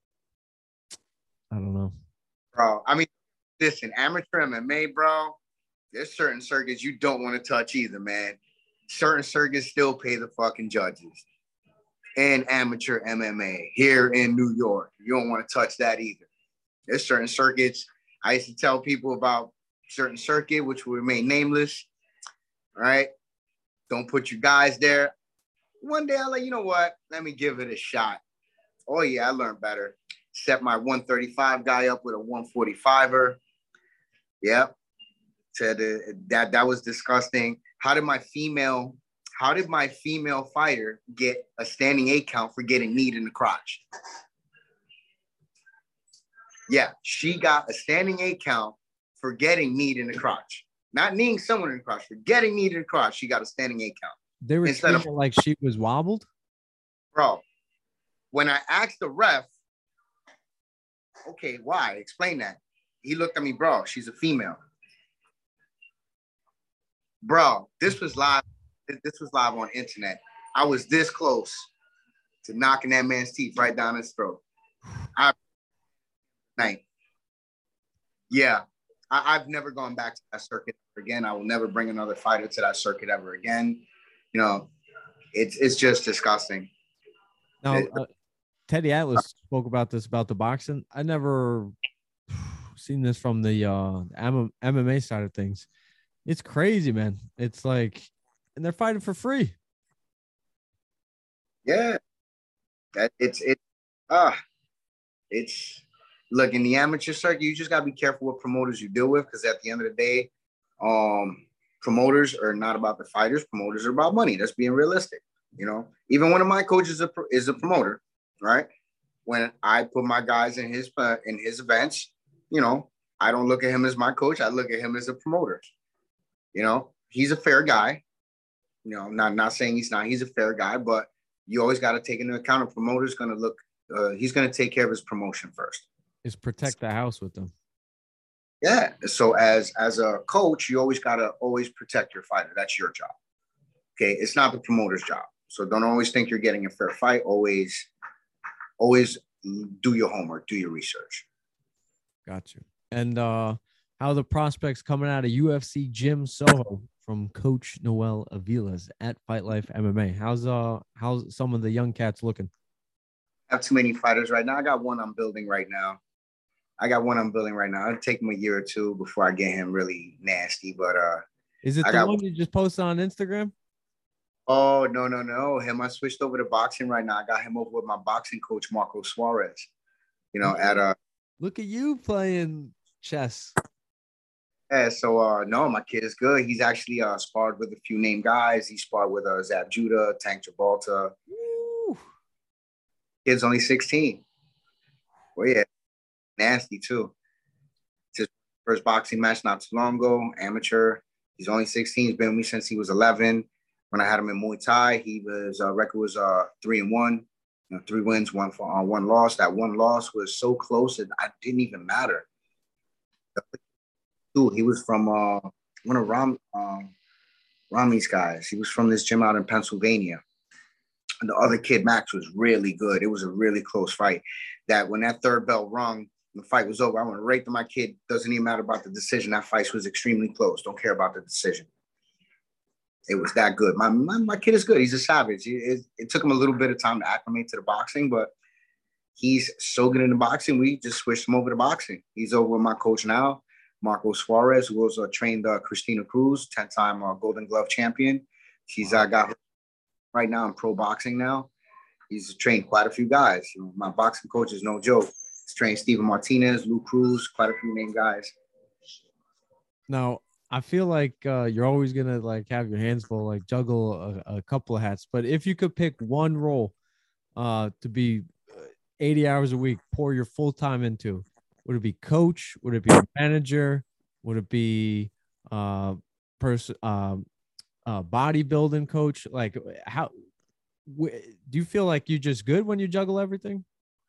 I don't know, bro. I mean, listen, amateur M M A, bro. There's certain circuits you don't want to touch either, man. Certain circuits still pay the fucking judges. And amateur M M A here in New York, you don't want to touch that either. There's certain circuits. I used to tell people about certain circuit, which will remain nameless. All right, don't put your guys there. One day I'll like, you know what? Let me give it a shot. Oh yeah, I learned better. Set my one thirty-five guy up with a one forty-fiver. Yep. Said uh, that that was disgusting. How did my female, how did my female fighter get a standing eight count for getting kneed in the crotch? Yeah, she got a standing eight count for getting kneed in the crotch. Not kneeing someone in the crotch, for getting kneed in the crotch, she got a standing eight count. They were treating of, like she was wobbled? Bro, when I asked the ref, okay, why? Explain that. He looked at me, bro, she's a female. Bro, this was live. This was live on internet. I was this close to knocking that man's teeth right down his throat. I, night. Yeah, I, I've never gone back to that circuit again. I will never bring another fighter to that circuit ever again. You know, it's it's just disgusting. Now, uh, Teddy Atlas spoke about this, about the boxing. I never seen this from the uh, M M A side of things. It's crazy, man. It's like, and they're fighting for free. Yeah, that it's it. Ah, uh, it's look in the amateur circuit. You just gotta be careful what promoters you deal with, because at the end of the day, um, promoters are not about the fighters. Promoters are about money. That's being realistic. You know, even one of my coaches is a, is a promoter, right? When I put my guys in his uh, in his events, you know, I don't look at him as my coach. I look at him as a promoter. You know, he's a fair guy. You know, not not saying he's not. He's a fair guy, but you always got to take into account a promoter's going to look. Uh, he's going to take care of his promotion first. Is protect the house with them. Yeah. So as as a coach, you always got to always protect your fighter. That's your job. Okay, it's not the promoter's job. So don't always think you're getting a fair fight. Always, always do your homework. Do your research. Got you. And uh, how the prospects coming out of U F C Gym Soho from Coach Noel Aviles at Fight Life M M A. How's uh how's some of the young cats looking? I have too many fighters right now. I got one I'm building right now. I got one I'm building right now. It'll take him a year or two before I get him really nasty. But uh, is it I the got, one you just posted on Instagram? Oh no no no! Him, I switched over to boxing right now. I got him over with my boxing coach Marco Suarez. You know, at uh. Look at you playing chess. Yeah, so uh, no, my kid is good. He's actually uh sparred with a few named guys. He sparred with uh Zab Judah, Tank Gibraltar. Woo. Kid's only sixteen. Well, yeah, nasty too. It's his first boxing match not too long ago. Amateur. He's only sixteen. He's been with me since he was eleven. When I had him in Muay Thai, he was uh, record was uh three and one, you know, three wins, one for uh, one loss. That one loss was so close that I didn't even matter. He was from uh, one of Ram um, Rami's guys. He was from this gym out in Pennsylvania. And the other kid, Max, was really good. It was a really close fight. That when that third bell rung, the fight was over. I want to rate to my kid. Doesn't even matter about the decision. That fight was extremely close. Don't care about the decision. It was that good. My my, my kid is good. He's a savage. It, it, it took him a little bit of time to acclimate to the boxing, but he's so good in the boxing. We just switched him over to boxing. He's over with my coach now, Marco Suarez, who was uh, trained uh, Christina Cruz, ten-time uh, Golden Glove champion. She's uh, got her right now in pro boxing now. He's trained quite a few guys. You know, my boxing coach is no joke. He's trained Steven Martinez, Lou Cruz, quite a few named guys. Now, I feel like uh, you're always gonna like have your hands full, like juggle a, a couple of hats. But if you could pick one role uh, to be eighty hours a week, pour your full time into, would it be coach? Would it be manager? Would it be uh, person, um, uh, bodybuilding coach? Like, how w- do you feel like you're just good when you juggle everything?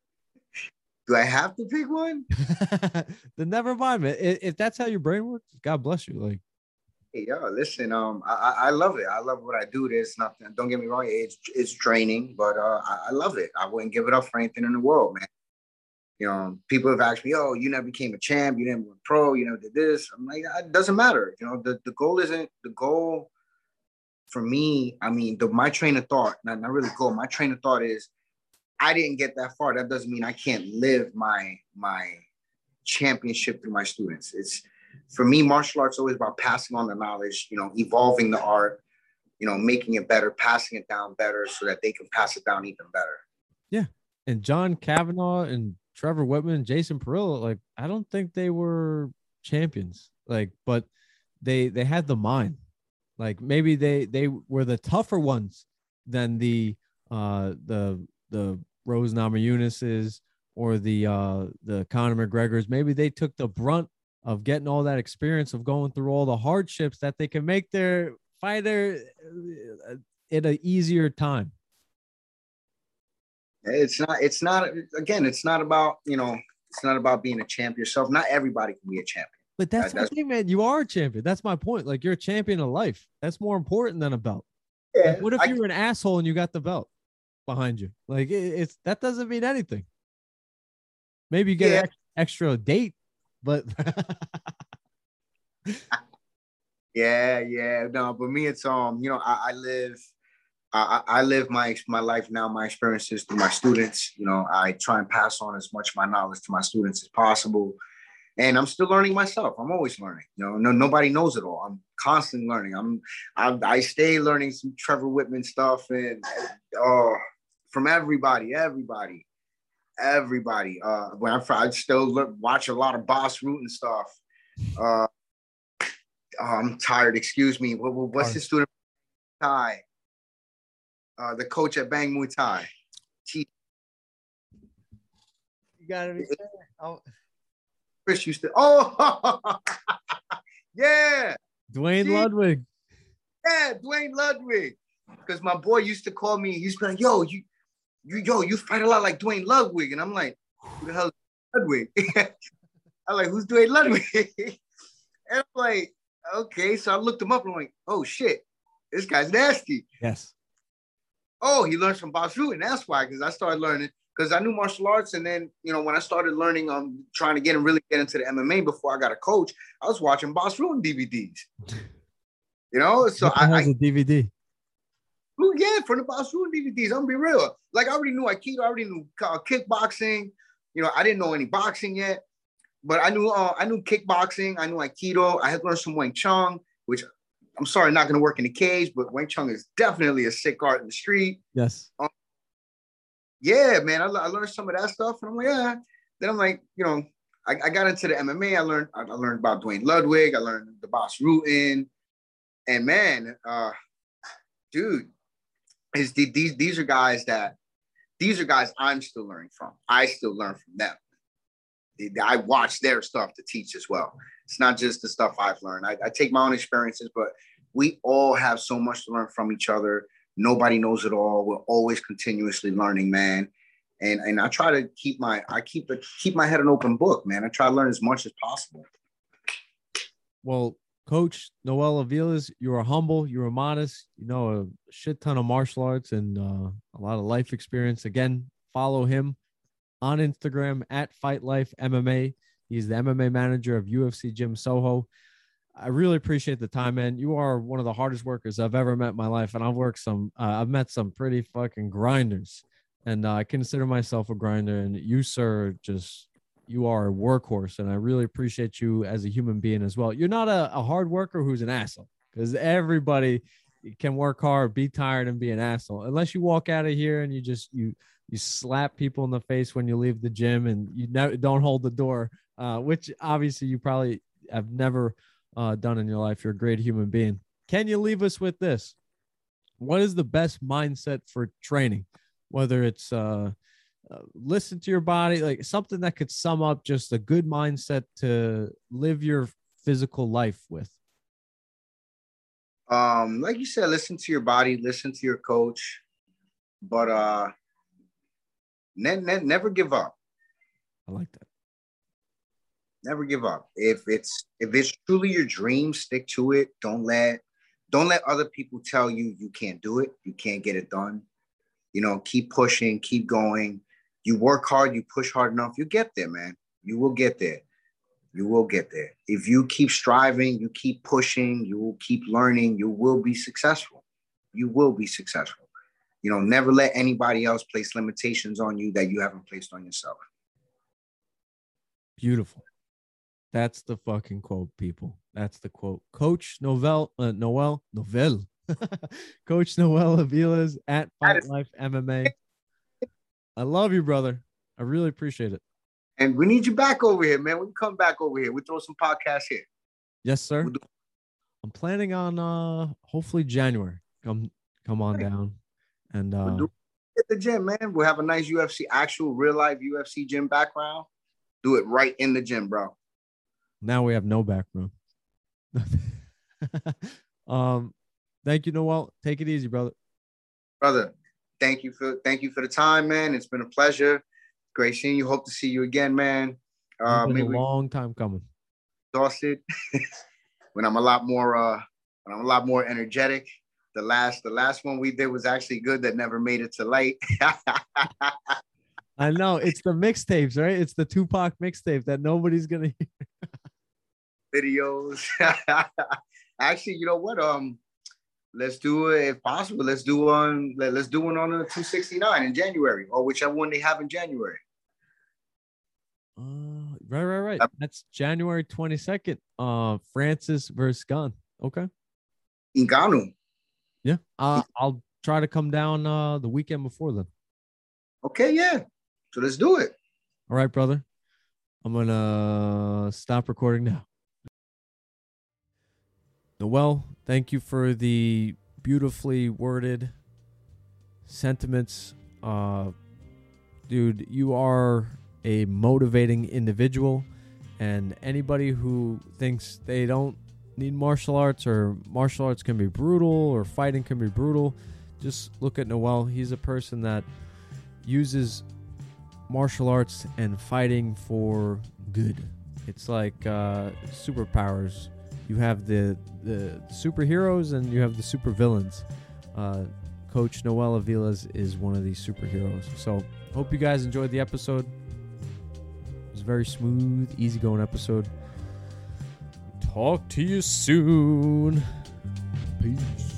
Do I have to pick one? Then never mind, man. If, if that's how your brain works, God bless you. Like, hey, yo, listen, um, I, I love it. I love what I do. There's nothing. Don't get me wrong. It's it's training, but uh, I, I love it. I wouldn't give it up for anything in the world, man. You know, people have asked me, "Oh, you never became a champ. You never went pro. You never did this." I'm like, it doesn't matter. You know, the, the goal isn't the goal for me. I mean, the my train of thought, not, not really goal. My train of thought is, I didn't get that far. That doesn't mean I can't live my my championship through my students. It's for me, martial arts is always about passing on the knowledge, you know, evolving the art, you know, making it better, passing it down better so that they can pass it down even better. yeah. And John Kavanaugh and Trevor Whitman, Jason Perillo, like, I don't think they were champions, like, but they they had the mind. Like, maybe they they were the tougher ones than the uh the the Rose Namajunas or the uh the Conor McGregors. Maybe they took the brunt of getting all that experience of going through all the hardships that they can make their fighter at an easier time. It's not, it's not, again, it's not about, you know, it's not about being a champ yourself. Not everybody can be a champion. But that's that, the that's, thing, man. You are a champion. That's my point. Like, you're a champion of life. That's more important than a belt. yeah, Like, what if I, you were an asshole and you got the belt behind you? Like, it, it's that doesn't mean anything. Maybe you get yeah. an extra date, but yeah, yeah, no, but me, it's, um, you know, I, I live, I, I live my my life now, my experiences through my students. You know, I try and pass on as much of my knowledge to my students as possible. And I'm still learning myself. I'm always learning. You know, no, nobody knows it all. I'm constantly learning. I'm, I, I stay learning some Trevor Whitman stuff and oh, from everybody, everybody, everybody. Uh, when I, I still look, watch a lot of Boss Root and stuff. Uh, oh, I'm tired. Excuse me. What, what's his student? Thai. Uh, the coach at Bang Muay Thai. He, you gotta be fair. Oh. Chris used to. Oh, yeah. Dwayne See? Ludwig. Yeah, Dwayne Ludwig. Because my boy used to call me. He's like, "Yo, you, you, yo, you fight a lot like Dwayne Ludwig," and I'm like, "Who the hell is Ludwig?" I'm like, "Who's Dwayne Ludwig?" And I'm like, "Okay." So I looked him up and I'm like, "Oh shit, this guy's nasty." Yes. Oh, he learned from Boss Root, and that's why, because I started learning, because I knew martial arts, and then, you know, when I started learning, um, trying to get and really get into the M M A before I got a coach, I was watching Boss Root D V Ds. You know, so what the I, hell's I a D V D. Ooh, yeah, from the Boss Root D V Ds. I'm gonna be real. Like, I already knew Aikido, I already knew uh, kickboxing. You know, I didn't know any boxing yet, but I knew uh, I knew kickboxing. I knew Aikido. I had learned some Wing Chun, which I'm sorry, not gonna work in the cage, but Wing Chun is definitely a sick art in the street. Yes. Um, yeah, man, I, I learned some of that stuff, and I'm like, yeah. Then I'm like, you know, I, I got into the M M A. I learned, I, I learned about Dwayne Ludwig. I learned the Boss Rutan, and man, uh, dude, is the, these these are guys that these are guys I'm still learning from. I still learn from them. I watch their stuff to teach as well. It's not just the stuff I've learned. I, I take my own experiences, but we all have so much to learn from each other. Nobody knows it all. We're always continuously learning, man. And and I try to keep my I keep a, keep my head an open book, man. I try to learn as much as possible. Well, Coach Noel Aviles, you are humble, you are modest, you know a shit ton of martial arts and uh, a lot of life experience. Again, follow him on Instagram at Fight Life M M A. He's the M M A manager of U F C Gym Soho. I really appreciate the time, man. You are one of the hardest workers I've ever met in my life, and I've worked some. Uh, I've met some pretty fucking grinders, and uh, I consider myself a grinder. And you, sir, just you are a workhorse, and I really appreciate you as a human being as well. You're not a, a hard worker who's an asshole, because everybody can work hard, be tired, and be an asshole. Unless you walk out of here and you just you you slap people in the face when you leave the gym, and you ne- don't hold the door, uh, which obviously you probably have never uh, done in your life. You're a great human being. Can you leave us with this? What is the best mindset for training? Whether it's uh, uh, listen to your body, like something that could sum up just a good mindset to live your physical life with. Um, like you said, listen to your body, listen to your coach, but uh, ne- ne- never give up. I like that. Never give up. If it's if it's truly your dream, stick to it. Don't let don't let other people tell you you can't do it, you can't get it done. You know, keep pushing, keep going. You work hard, you push hard enough, you get there, man. You will get there. You will get there. If you keep striving, you keep pushing, you will keep learning, you will be successful. You will be successful. You know, never let anybody else place limitations on you that you haven't placed on yourself. Beautiful. That's the fucking quote, people. That's the quote. Coach Noel, uh, Noel, Noel, Coach Noel Aviles at Fight Life M M A. I love you, brother. I really appreciate it. And we need you back over here, man. When you come back over here, we throw some podcasts here. Yes, sir. We'll do- I'm planning on uh hopefully January. Come come on down. And uh we'll do it at the gym, man. We'll have a nice U F C, actual real life U F C gym background. Do it right in the gym, bro. Now we have no background. um, thank you, Noel. Take it easy, brother. Brother, thank you for thank you for the time, man. It's been a pleasure. Great seeing you. Hope to see you again, man. Uh, It's been maybe a long time coming. Exhausted when I'm a lot more uh when I'm a lot more energetic. The last the last one we did was actually good that never made it to light. I know it's the mixtapes, right? It's the Tupac mixtape that nobody's gonna hear. Videos. Actually, you know what? Um, let's do it if possible. Let's do one. Let, let's do one on a two sixty-nine in January, or whichever one they have in January. Uh, right, right, right. That's January twenty-second. Uh, Francis versus Gunn. Okay. Ngannou. Yeah. Uh, I'll try to come down uh the weekend before then. Okay, yeah. So let's do it. All right, brother. I'm gonna stop recording now. Noel, thank you for the beautifully worded sentiments. Uh, dude, you are a motivating individual, and anybody who thinks they don't need martial arts or martial arts can be brutal or fighting can be brutal, just look at Noel. He's a person that uses martial arts and fighting for good. It's like uh, superpowers. You have the the superheroes and you have the supervillains. Uh, Coach Noel Aviles is one of these superheroes. So hope you guys enjoyed the episode. It was a very smooth, easygoing episode. Talk to you soon. Peace.